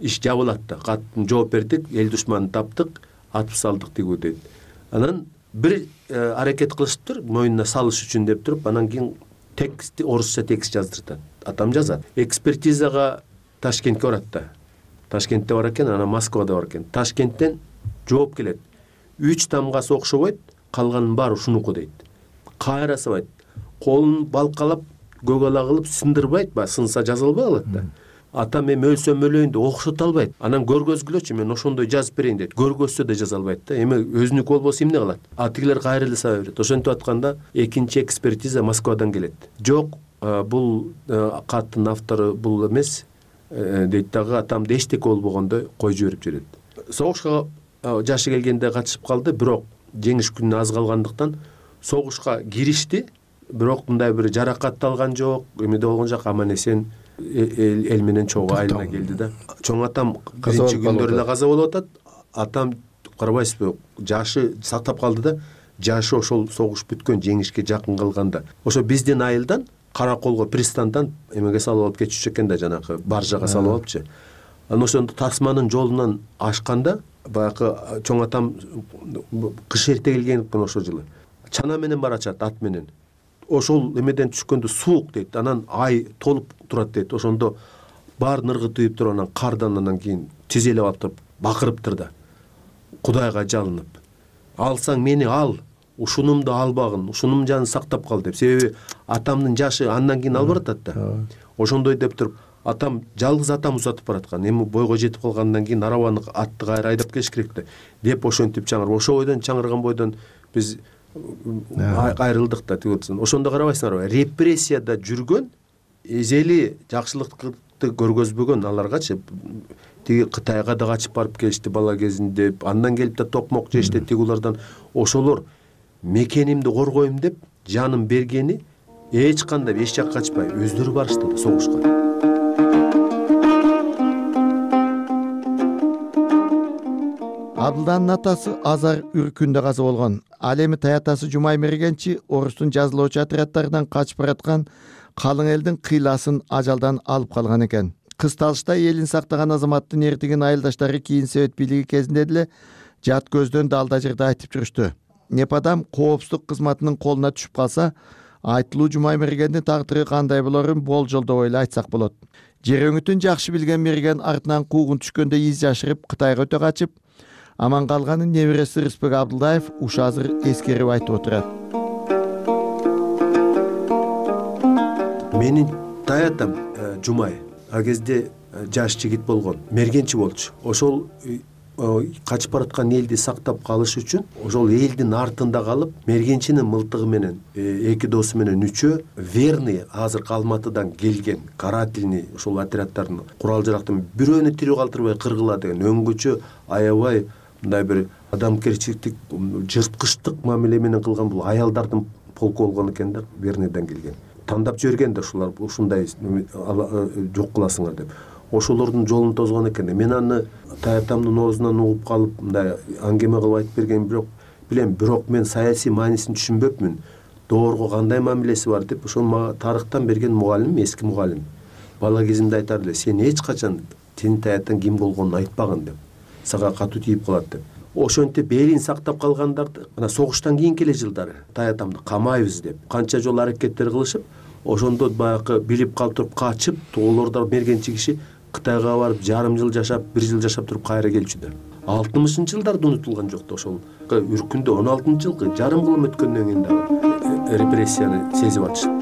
иш жабылат да. Каттын жооп бердик, эл душманын таптык, атып салдык дегүү дейт. Анан бир аракет кылышыптыр, мойнуна салыш үчүн деп туруп, анан кийин текст, орусча текст жаздыртат. Атам жазат. Экспертизага Ташкентке барат да. Ташкентте бар экен, анан Москвада бар экен. Ташкенттен жооп келет. Үч тамга сокушубайт, калганын баары ушунуку дейт. Кайра сабайт. Колун балкалап, көгала кылып сындырбайт, ба сынса жаза албай калат да. Атам эми өлсөм өлөйүн деп окшото албайт. Анан көргөзгүлөчү, мен ошондой жазып берейин дейт. Көргөзсө да жаза албайт да. Эми өзүнүкү болбосо эмне кылат? А тигилер кайра эле саба берет. Ошентип атканда экинчи экспертиза Москвадан келет. Жок, бул каттын автору бул эмес дейт дагы, атамды эчтеке болбогондой коюп жиберип жүрөт. Согушка жашы келгенде катышып калды, бирок жеңиш күнүнө аз калгандыктан согушка киришти, бирок мындай бир жаракатталган жок, эмеде болгон жок, аман эсен эл менен чогуу айылына келди да. Чоң атам биринчи күндөрү эле каза болуп атат. Атам карабайсызбы, жашы сактап калды да, жашы ошол согуш бүткөн жеңишке жакын калганда. Ошо биздин айылдан Караколго пристандан эмеге салып алып кетчү экен да, жанакы баржага салып алыпчы. Анан ошондо Тасманын жолунан ашканда, баягы чоң атам кыш эрте келген экен ошол жылы. Чана менен барачат, ат менен. Ошол эмеден түшкөндө суук дейт. Анан ай толуп турат дейт. Ошондо баар ныргы түйүп туруп, анан кардан анан кийин тизелеп алып туруп бакырыптыр да. Кудайга жалынып. Алсаң мени ал, ушунумду албагын, ушунум жанын сактап кал деп. Себеби атамдын жашы андан кийин алып баратат да. Ошондой деп туруп, атам жалгыз атам узатып бараткан. Эми бойго жетип калгандан кийин арабаны атты кайра айдап келиш керек да. Деп ошентип чаңырып, ошо бойдон чаңырган бойдон биз айрылдык да тигилсин. Ошондо карабайсыңарбы, репрессияда жүргөн, эзели жакшылыкты көргөзбөгөн аларгачы тиги Кытайга да качып барып келишти бала кезинде, андан келип да токмок жешти тигулардан. Ошолор мекенимди коргойм деп жанын бергени эч кандай эч жакка качпай өздөрү барышты да согушка. Абдылданын атасы Азар Үркүндө каза болгон. Ал эми таятасы Жумай Мергенчи орустун жазылоочу отрядтарынан качып бараткан калың элдин кыйласын ажалдан алып калган экен. Кысталышта элин сактаган азаматтын эртеген айылдаштары кийин совет бийлиги кезинде деле жат көздөн далда жерде айтып жүрүштү. Непадам коопсуздук кызматынын колуна түшүп калса, айтылуу Жумай Мергендин тагдыры кандай болорун болжолдоп эле айтсак болот. Жер өңүтүн жакшы билген Мерген артынан куугун түшкөндө из жашырып Кытайга өтө качып, аман калганын небереси Рыспек Абдылдаев уш азыр эскерип айтып отурат. Менин таятам Жумай а кезде жаш жигит болгон, мергенчи болчу. Ошол качып бараткан элди сактап калыш үчүн ошол элдин артында калып, мергенчинин мылтыгы менен эки досу менен үчөө верный азыркы Алматыдан келген карательный ошол отряддардын курал жарактын бирөөнү тирүү калтырбай кыргыла деген өңгүчө аябай мындай бир адамгерчиликтик жырткычтык мамиле менен кылган бул аялдардын полку болгон экен да, верныйдан келген. Тандап жиберген да ушулар ушундай жок кыласыңар деп. Ошолордун жолун тозгон экен. Мен аны таятамдын оозунан угуп калып, мындай аңгеме кылып айтып берген бирок билем, бирок мен саясий маанисин түшүнбөпмүн. Доорго кандай мамилеси бар деп ошол мага тарыхтан берген мугалим, эски мугалим. Бала кезимде айтар эле, сен эч качан сенин таятаң ким болгонун айтпагын деп. Сага катуу тийип калат деп. Ошентип элин сактап калгандарды ана согуштан кийинки эле жылдары таятамды камайбыз деп канча жолу аракеттер кылышып, ошондо баягы билип калып туруп качып, тоолордо мергенчи киши Кытайга барып жарым жыл жашап, бир жыл жашап туруп кайра келчүдөр. алтымышынчы жылдарда унутулган жок да ошол. Үркүндө он алтынчы жылкы жарым кылым өткөндөн кийин дагы репрессияны сезип атышты.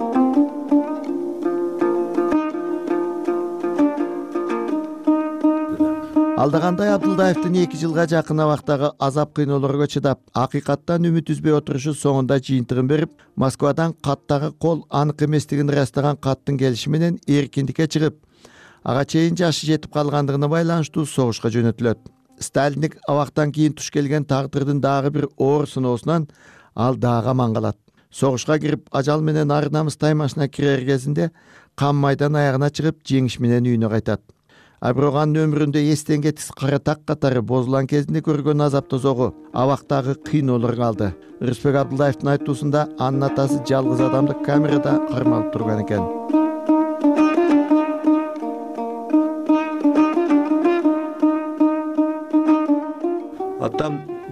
Алдагандай Абдылдаевдин эки жылга жакын абактагы азап кыйноолорго чыдап, акыйкаттан үмүт үзбөй отурушу соңунда жыйынтыгын берип, Москвадан каттагы кол анык эместигин ырастаган каттын келиши менен эркиндикке чыгып, ага чейин жашы жетип калгандыгына байланыштуу согушка жөнөтүлөт. Сталиндик абактан кийин туш келген тагдырдын дагы бир оор сыноосунан ал дагы аман калат. Согушка кирип, ажал менен ар намыс таймашына кирер кезинде кан майдан аягына чыгып, жеңиш менен үйүнө кайтат. А бирок анын өмүрүндө эстен кетис кара так катары бозулган кезинде көргөн азап тозогу, абактагы кыйноолор калды. Рыспек Абдылдаевдин айтуусунда анын атасы жалгыз адамды камерада кармалып турган экен.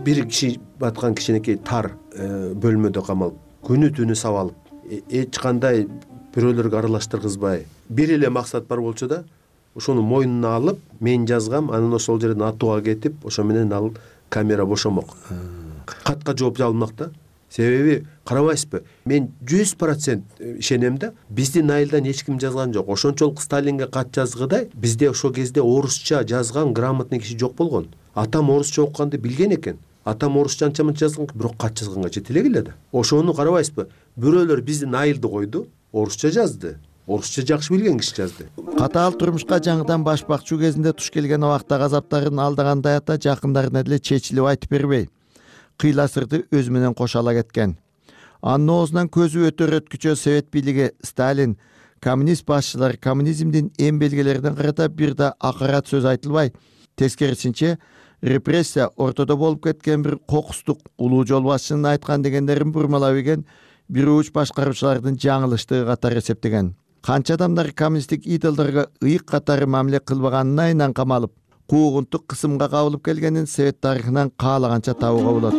бир киши баткан кичинекей тар бөлмөдө камалып күнү түнү сабалып эч кандай бирөөлөргө аралаштыргызбай бир эле максат бар болчу да ошону мойнуна алып мен жазгам, анан ошол жерден атууга кетип ошо менен ал камера бошомок, катка жооп алынмак да. Себеби карабайсызбы, мен жүз процент ишенем да, биздин айылдан эч ким жазган жок. Ошончолук Сталинге кат жазгыдай бизде ошол кезде орусча жазган грамотный киши жок болгон. Атам орусча окуганды билген экен. Атам орусча анча-мынча жазган, бирок кат жазганга жете элек эле да. Ошону карабайсызбы, бирөөлөр биздин айылды койду, орусча жазды. Орусча жакшы билген киши жазды. Катаал турмушка жаңыдан баш бакчуу кезинде туш келген убакта газаптарын алдагандай ата жакындарына деле чечилип айтып бербей, кыйла сырды өз менен кошо ала кеткен. Анын оозунан көзү өтөр өткүчө Совет бийлиги, Сталин, коммунист башчылар коммунизмдин эң белгилеринен карата бир да акырат сөз айтылбай, тескерисинче репрессия ортодо болуп кеткен бир кокустук улуу жол башчынын айткан дегендерин бурмалап ийген бир уч башкаруучулардын жаңылыштыгы катары эсептеген. Канча адамдар коммунисттик идолдорго ыйык катары мамиле кылбаганына айнан камалып, куугунтук кысымга кабылып келгенин Совет тарыхынан каалаганча табууга болот.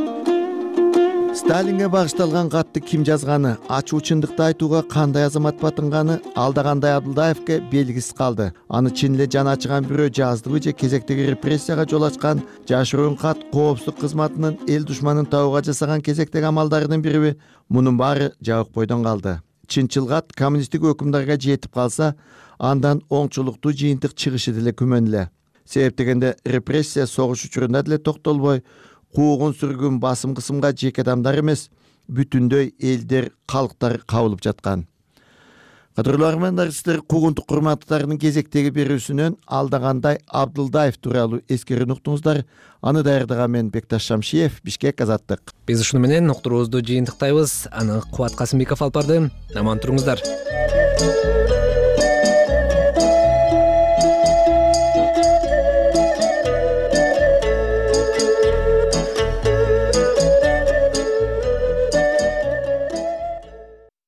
Сталинге багышталган катты ким жазганы, ачуу чындыкты айтууга кандай азамат батынганы алдагандай Абдылдаевке белгисиз калды. Аны чын эле жаны ачыган бирөө жаздыбы же кезектеги репрессияга жол ачкан жашыруун кат коопсуздук кызматынын эл душманын табууга жасаган кезектеги амалдарынын бириби, мунун баары жабык бойдон калды. Чынчыл кат коммунисттик өкүмдарга жетип калса, андан оңчулуктуу жыйынтык чыгышы деле күмөн эле. Себеп дегенде репрессия согуш учурунда деле токтолбой, куугун сүргүн басым кысымга жеке адамдар эмес, бүтүндөй элдер, калктар кабылып жаткан. Кадырлуу армандар, сиздер куугунтук курматтарынын кезектеги берүүсүнөн алдагандай Абдылдаев тууралуу эскерүүнү уктуңуздар. Аны даярдаган мен Бекташ Шамшиев, Бишкек, Азаттык. Биз ушуну менен уктуруубузду жыйынтыктайбыз. Аны Кубат Касымбеков алып барды. Аман туруңуздар.